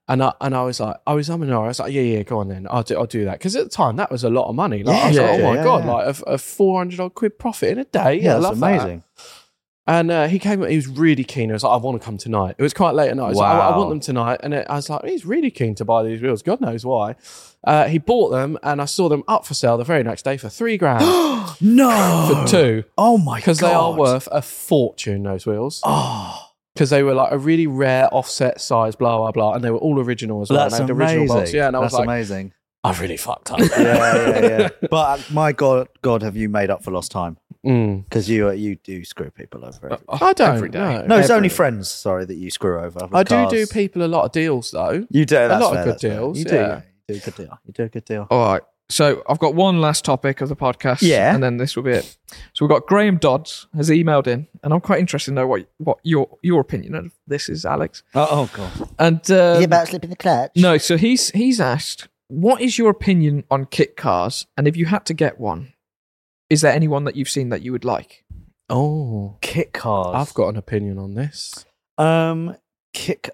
And I was like, I was like, yeah, go on then. I'll do that. Because at the time, that was a lot of money. Like, I was like, oh my God, like a 400 odd quid profit in a day. Yeah, I that's love amazing. That. And he came, he was really keen. He was like, I want to come tonight. It was quite late at night. I was like, I want them tonight. And I was like, he's really keen to buy these wheels. God knows why. He bought them and I saw them up for sale the very next day for $3,000. No. For 2. Oh my God. Because they are worth a fortune, those wheels. Oh. Because they were like a really rare offset size, blah, blah, blah. And they were all original as well. That's and they had amazing. original bolts. Yeah, and I was That's like, amazing. I've really fucked up. Yeah. But my God, have you made up for lost time? Mm. Because you do screw people over. I don't. Every day. No, It's only friends, sorry, that you screw over. I do people a lot of deals, though. You do. That's lot of fair, good that's fair. deals, You yeah. do a good deal. You do a good deal. All right. So I've got one last topic of the podcast. Yeah. And then this will be it. So we've got Graham Dodds has emailed in, and I'm quite interested to know what your opinion of this is, Alex. Oh God. And Is he about slipping the clutch? no, so he's asked, what is your opinion on kit cars? And if you had to get one, is there anyone that you've seen that you would like? Oh, Kit cars. I've got an opinion on this. Kit.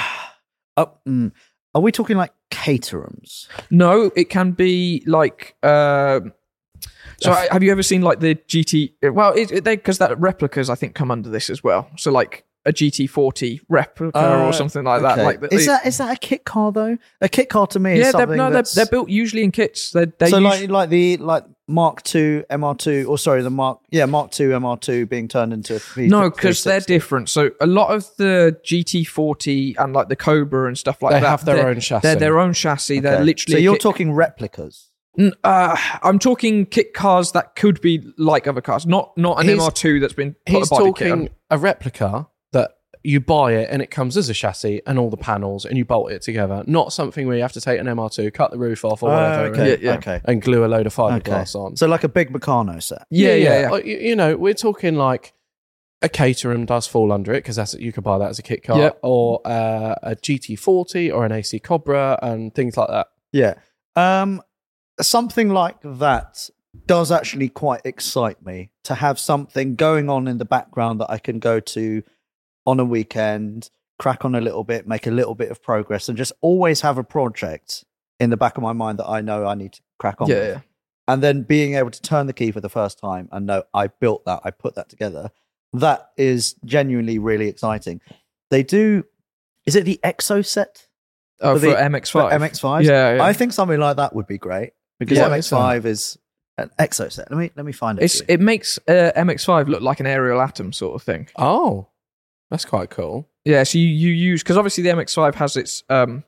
Are we talking like Caterhams? No, it can be like. So have you ever seen like the GT? Well, because that replicas I think come under this as well. So like a GT40 replica or something like that. Okay. Like is that a kit car though? A kit car to me is something they're built usually in kits. They're so usually, like Mark II MR2, or sorry, Mark II MR2 being turned into no, because they're different. So a lot of the GT40 and like the Cobra and stuff like They that, have their own chassis. They're their own chassis. Okay. They're literally. So you're talking replicas. I'm talking kit cars that could be like other cars, not an MR2 that's been put He's a body talking kit on. a replica that you buy it and it comes as a chassis and all the panels and you bolt it together. Not something where you have to take an MR2, cut the roof off or whatever, Okay. Yeah. Okay. and glue a load of fiberglass on. So like a big Meccano set. Yeah. Like, you know, we're talking like a Caterham does fall under it because you could buy that as a kit car, Yep. or a GT40 or an AC Cobra and things like that. Yeah. Something like that does actually quite excite me, to have something going on in the background that I can go to on a weekend, crack on a little bit, make a little bit of progress, and just always have a project in the back of my mind that I know I need to crack on with. Yeah. And then being able to turn the key for the first time and know I built that, I put that together, that is genuinely really exciting. They do, is it the Exo set? Oh, for the- MX-5. For MX-5s? Yeah. I think something like that would be great, because Yeah, MX-5 is an Exo set. Let me find it. for you. It makes MX-5 look like an aerial atom sort of thing. Oh, that's quite cool. Yeah, so you use, because obviously the MX-5 has its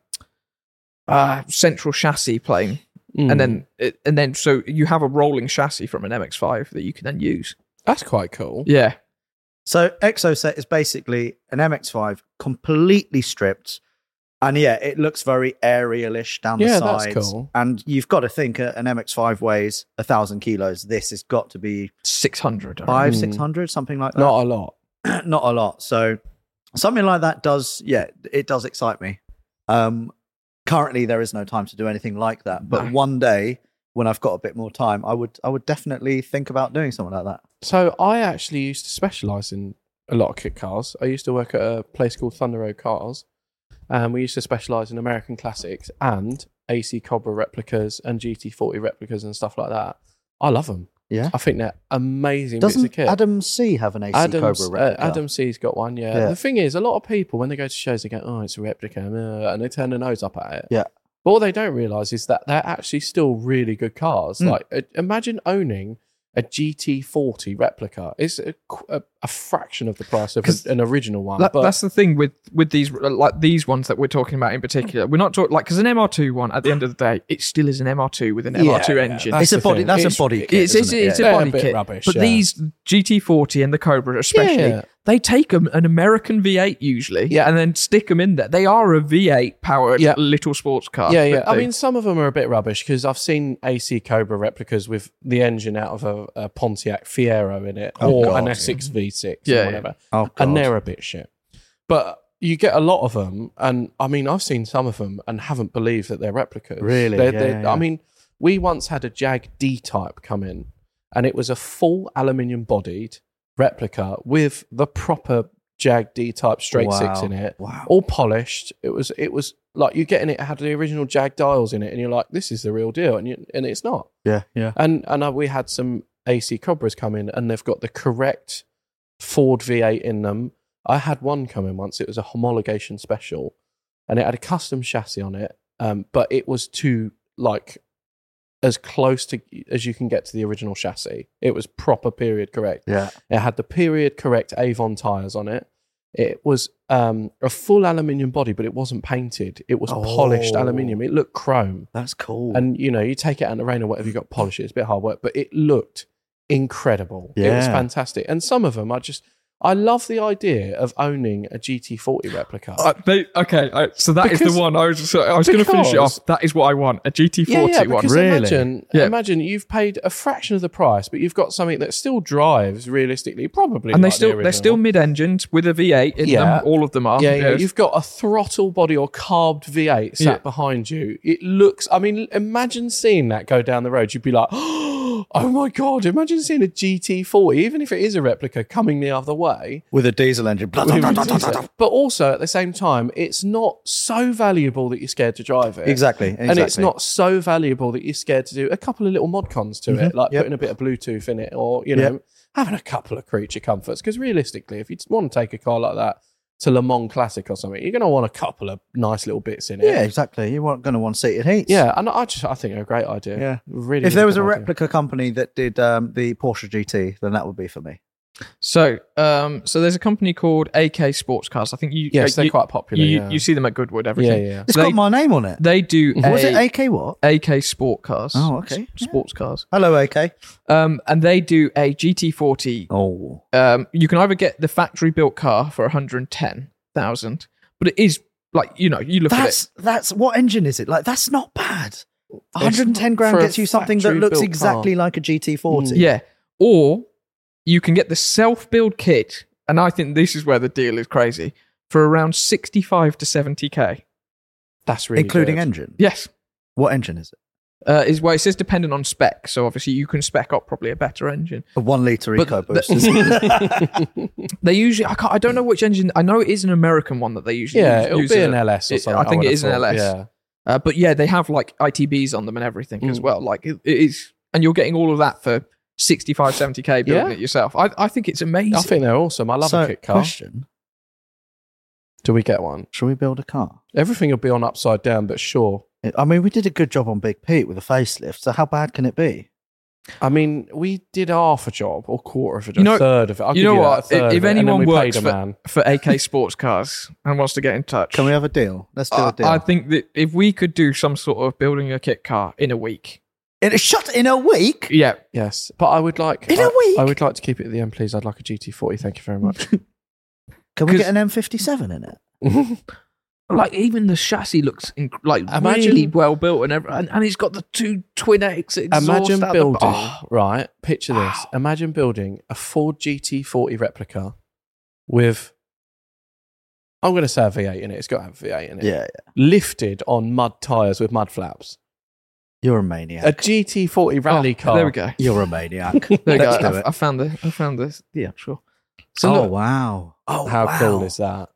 central chassis plane, Mm. and then so you have a rolling chassis from an MX-5 that you can then use. That's quite cool. Yeah, So Exo set is basically an MX-5 completely stripped. And yeah, it looks very aerialish down the Yeah, sides. that's cool. And you've got to think an MX-5 weighs 1,000 kilos. This has got to be 600. I 500, Mm. 600, something like that. Not a lot. Not a lot. So something like that does, it does excite me. Currently, there is no time to do anything like that. But No. one day, when I've got a bit more time, I would definitely think about doing something like that. So I actually used to specialise in a lot of kit cars. I used to work at a place called Thunder Road Cars, and we used to specialise in American classics and AC Cobra replicas and GT40 replicas and stuff like that. I love them. Yeah. I think they're amazing bits of Doesn't kit. Adam C have an AC Cobra replica? Adam C's got one, yeah. Yeah. The thing is, a lot of people, when they go to shows, they go, oh, it's a replica, and they turn their nose up at it. Yeah. But what they don't realise is that they're actually still really good cars. Mm. Like, imagine owning a GT40 replica. It's a fraction of the price of 'Cause an original one. That, but that's the thing with these, like these ones that we're talking about in particular. We're not talking like, because an MR2 one, at the end of the day, it still is an MR2 with an MR2 engine. that's It's a the body. thing. That's It's- a body kit. It's isn't it? a They're a body bit kit, rubbish, but yeah. these GT40 and the Cobra especially, Yeah. they take an American V8 usually, Yeah. and then stick them in there. They are a V8 powered Yeah. little sports car. Yeah. but I they- mean, some of them are a bit rubbish because I've seen AC Cobra replicas with the engine out of a Pontiac Fiero in it, Oh, or an God. Essex V6 Yeah, or whatever. Oh, And God. they're a bit shit. But you get a lot of them, and I mean, I've seen some of them and haven't believed that they're replicas. Really? Yeah. I mean, we once had a Jag D-Type come in, and it was a full aluminium bodied replica with the proper Jag D-Type straight six in it, Wow. all polished. It was like you getting it had the original Jag dials in it, and you're like, this is the real deal, and it's not. Yeah. And we had some AC Cobras come in, and they've got the correct Ford V8 in them. I had one come in once. It was a homologation special, and it had a custom chassis on it, but it was as close to as you can get to the original chassis. It was proper period correct. Yeah. It had the period correct Avon tyres on it. It was a full aluminium body, but it wasn't painted. It was polished aluminium. It looked chrome. That's cool. And, you take it out in the rain or whatever, you got polish it. It's a bit hard work, but it looked incredible. It was fantastic. And some of them, I love the idea of owning a GT40 replica. So that is the one. I was going to finish it off. That is what I want, a GT40 one. Really? Imagine you've paid a fraction of the price, but you've got something that still drives realistically, probably. And they're still mid-engined with a V8 in them. All of them are. Yeah. You've got a throttle body or carbed V8 sat behind you. It looks. I mean, imagine seeing that go down the road. You'd be like, oh my God, imagine seeing a GT40, even if it is a replica, coming the other way. With a diesel engine. But also, at the same time, it's not so valuable that you're scared to drive it. Exactly. And it's not so valuable that you're scared to do a couple of little mod cons to it, like putting a bit of Bluetooth in it or, having a couple of creature comforts. Because realistically, if you want to take a car like that to Le Mans Classic or something, you're going to want a couple of nice little bits in it. Yeah, exactly. You're going to want seated heats. Yeah, and I think they're a great idea. Yeah. Really. If there was a replica company that did the Porsche GT, then that would be for me. So there's a company called AK Sports Cars. I think they're quite popular. You see them at Goodwood, everything. Yeah. It's got my name on it. They do. Was it AK what? AK Sport Cars. Oh, okay. Sports Cars. Hello, AK. And they do a GT40. Oh. You can either get the factory built car for 110,000, but it is like you look at it. That's what engine is it? Like that's not bad. 110 grand gets you something that looks exactly like a GT40. Yeah. Or you can get the self-build kit, and I think this is where the deal is crazy, for around 65 to 70k. That's really including good. engine? Yes. What engine is it? It says dependent on spec, so obviously you can spec up probably a better engine. A 1 litre EcoBoost. They usually, I don't know which engine, I know it is an American one that they usually use. Yeah, it'll be an LS or something. I think it is an LS. Yeah. But yeah, they have like ITBs on them and everything as well. Like it is, and you're getting all of that for 65, 70k building it yourself. I think it's amazing. I think they're awesome. I love a kit car. Question. Do we get one? Shall we build a car? Everything will be on upside down, but sure. I mean, we did a good job on Big Pete with a facelift, so how bad can it be? I mean, we did half a job or quarter of a job, a third of it. You know what? If anyone works for AK Sports Cars and wants to get in touch, can we have a deal? Let's do a deal. I think that if we could do some sort of building a kit car in a week. In a week? Yeah. Yes. But I would like... In a week? I would like to keep it at the end, please. I'd like a GT40. Thank you very much. Can we get an M57 in it? Like, even the chassis looks really well built and it's got the two twin X exhaust. Imagine building... right, picture this. Imagine building a Ford GT40 replica with... I'm going to say a V8 in it. It's got to have a V8 in it. Yeah. Lifted on mud tyres with mud flaps. You're a maniac. A GT40 rally car. There we go. You're a maniac. There we go. I found the actual. So wow. Oh, how cool is that?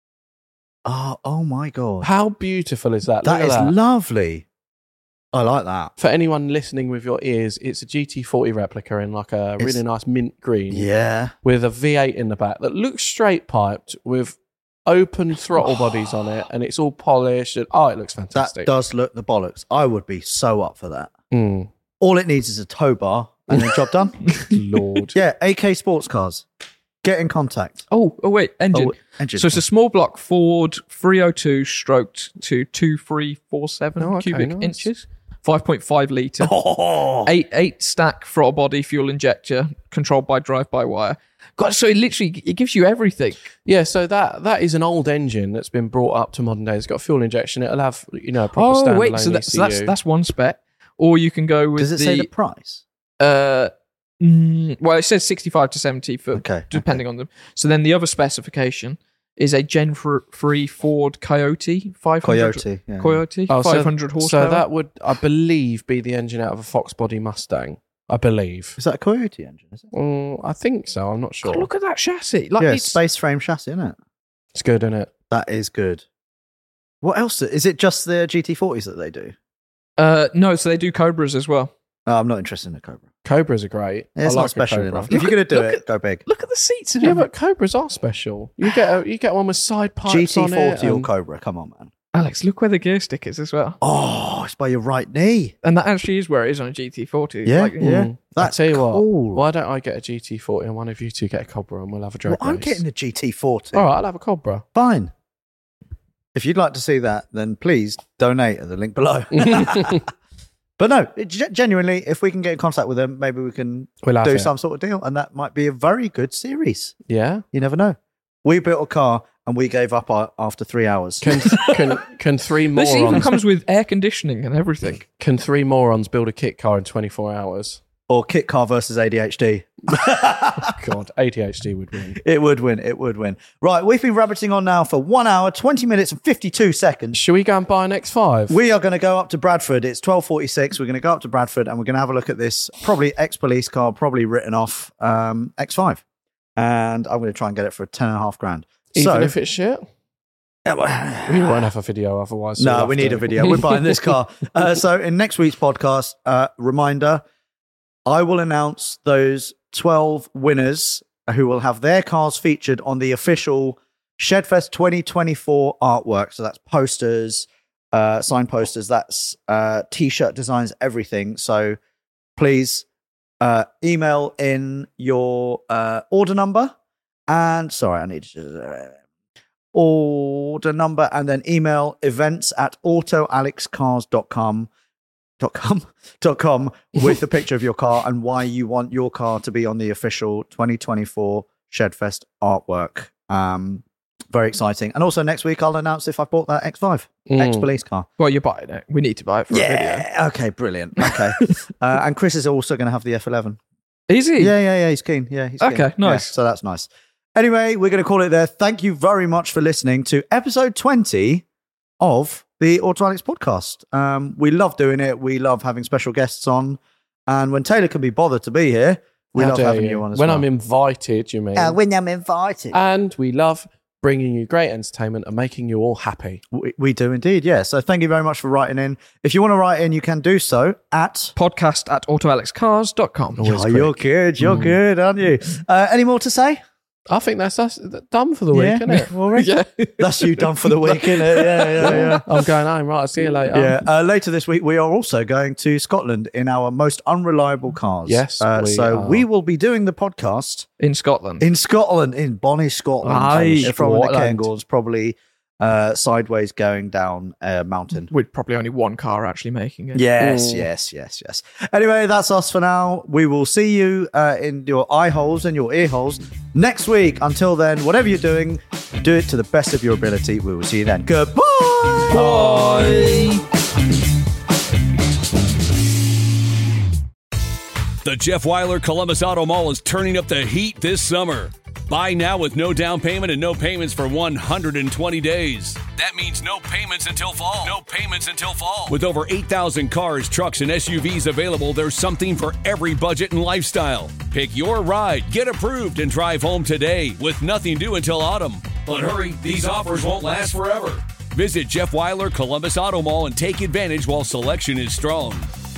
Oh my God. How beautiful is that? That is lovely. I like that. For anyone listening with your ears, it's a GT40 replica in like a really nice mint green. Yeah. With a V8 in the back that looks straight piped with open throttle bodies on it, and it's all polished, and it looks fantastic. That does look the bollocks. I would be so up for that. All it needs is a tow bar and then job done. Lord. Yeah, AK Sports Cars. Get in contact. Oh wait, engine. So it's a small block Ford 302 stroked to 2347 cubic inches. 5.5 litre. 8 stack throttle body fuel injector controlled by drive-by-wire. God, so it gives you everything. Yeah, so that is an old engine that's been brought up to modern days. It's got fuel injection. It'll have a proper standalone ECU. So that's one spec. Or you can go with Does it say the price? Well, it says 65 to 70 depending on them. So then the other specification is a Gen 3 Ford Coyote 500. Coyote 500 horsepower. So that would, I believe, be the engine out of a Fox body Mustang. I believe. Is that a Coyote engine? Is it? I think so. I'm not sure. God, look at that chassis. It's space frame chassis, isn't it? It's good, isn't it? That is good. What else? Is it just the GT40s that they do? No, so they do Cobras as well. Oh, I'm not interested in a Cobra. Cobras are great. Yeah, it's I not like a special Cobra. enough. If you're going to do it, go big. Look at the seats and Yeah, everything. but Cobras are special. You get one with side pipes on it. GT40 or and- Cobra. Come on, man. Alex, look where the gear stick is as well. Oh, it's by your right knee. And that actually is where it is on a GT40. Yeah, Like, yeah. I That's tell you cool. what, why don't I get a GT40 and one of you two get a Cobra and we'll have a drag Well, I'm race? getting the GT40. All right, I'll have a Cobra. Fine. If you'd like to see that, then please donate at the link below. But no, genuinely, if we can get in contact with them, maybe we can We'll have do it. some sort of deal, and that might be a very good series. Yeah. You never know. We built a car and we gave up after 3 hours. Can three This even morons comes with air conditioning and everything. can three morons build a kit car in 24 hours? Or kit car versus ADHD. God, ADHD would win. It would win. It would win. Right, we've been rabbiting on now for 1 hour, 20 minutes and 52 seconds. Should we go and buy an X5? We are going to go up to Bradford. It's 12:46. We're going to go up to Bradford and we're going to have a look at this probably ex-police car, probably written off X5. And I'm going to try and get it for 10.5 grand. Even if it's shit? Yeah, well, We won't have a video otherwise. so no, we'll we have need to- a video. We're buying this car. So in next week's podcast, reminder, I will announce those 12 winners who will have their cars featured on the official Shedfest 2024 artwork. So that's posters, sign posters, that's T-shirt designs, everything. So please email in your order number and order number and then email events@autoalexcars.com with the picture of your car and why you want your car to be on the official 2024 Shedfest artwork. Very exciting. And also next week I'll announce if I bought that X5 ex-police car. Well, you're buying it. We need to buy it for a video. Yeah. Okay. Brilliant. Okay. And Chris is also going to have the F11. Is he? Yeah. He's keen. Yeah. He's keen. Okay, nice. Yeah, so that's nice. Anyway, we're going to call it there. Thank you very much for listening to episode 20 of the Auto Alex podcast. We love doing it. We love having special guests on. And when Taylor can be bothered to be here, we How love dare having you on as when well. I'm invited, you mean? when I'm invited. And we love bringing you great entertainment and making you all happy. We do indeed, yeah. So thank you very much for writing in. If you want to write in, you can do so at... podcast@autoalexcars.com. Oh, you're good. You're good, aren't you? Any more to say? I think that's us done for the week, isn't it? Yeah. That's you done for the week, isn't it? Yeah. I'm going home. Right, I'll see you later. Yeah. Later this week, we are also going to Scotland in our most unreliable cars. Yes, we are. we will be doing the podcast In Scotland. in Scotland, in Bonnie, Scotland. Aye, from the Scotland. Cairngorms, probably sideways going down a mountain. With probably only one car actually making it. Yes. Anyway, that's us for now. We will see you in your eye holes and your ear holes next week. Until then, whatever you're doing, do it to the best of your ability. We will see you then. Goodbye. Bye. The Jeff Weiler Columbus Auto Mall is turning up the heat this summer. Buy now with no down payment and no payments for 120 days. That means no payments until fall. No payments until fall. With over 8,000 cars, trucks, and SUVs available, there's something for every budget and lifestyle. Pick your ride, get approved, and drive home today with nothing due until autumn. But hurry, these offers won't last forever. Visit Jeff Weiler Columbus Auto Mall and take advantage while selection is strong.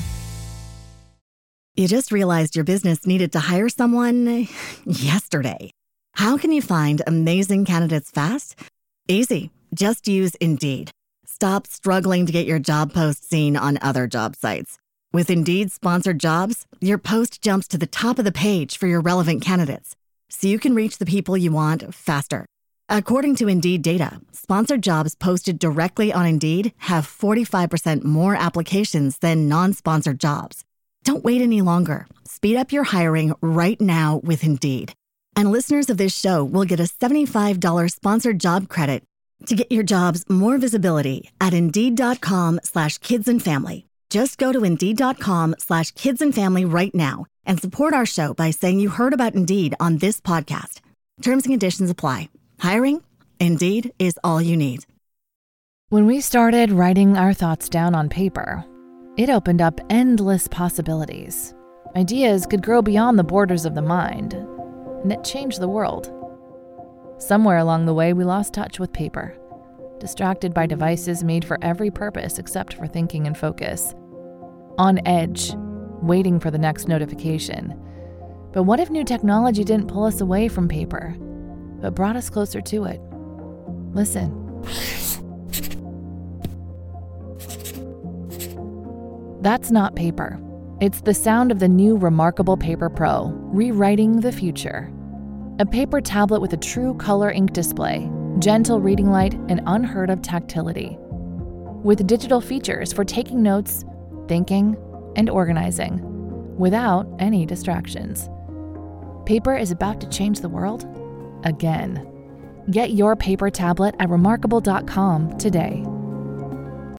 You just realized your business needed to hire someone yesterday. How can you find amazing candidates fast? Easy. Just use Indeed. Stop struggling to get your job post seen on other job sites. With Indeed sponsored jobs, your post jumps to the top of the page for your relevant candidates, so you can reach the people you want faster. According to Indeed data, sponsored jobs posted directly on Indeed have 45% more applications than non-sponsored jobs. Don't wait any longer. Speed up your hiring right now with Indeed. And listeners of this show will get a $75 sponsored job credit to get your jobs more visibility at Indeed.com/kidsandfamily. Just go to Indeed.com/kidsandfamily right now and support our show by saying you heard about Indeed on this podcast. Terms and conditions apply. Hiring? Indeed is all you need. When we started writing our thoughts down on paper, it opened up endless possibilities. Ideas could grow beyond the borders of the mind, and it changed the world. Somewhere along the way, we lost touch with paper. distracted by devices made for every purpose except for thinking and focus. On edge, waiting for the next notification. But what if new technology didn't pull us away from paper, but brought us closer to it? Listen. That's not paper. It's the sound of the new Remarkable Paper Pro, rewriting the future. A paper tablet with a true color ink display, gentle reading light, and unheard of tactility. With digital features for taking notes, thinking, and organizing, without any distractions. Paper is about to change the world again. Get your paper tablet at remarkable.com today.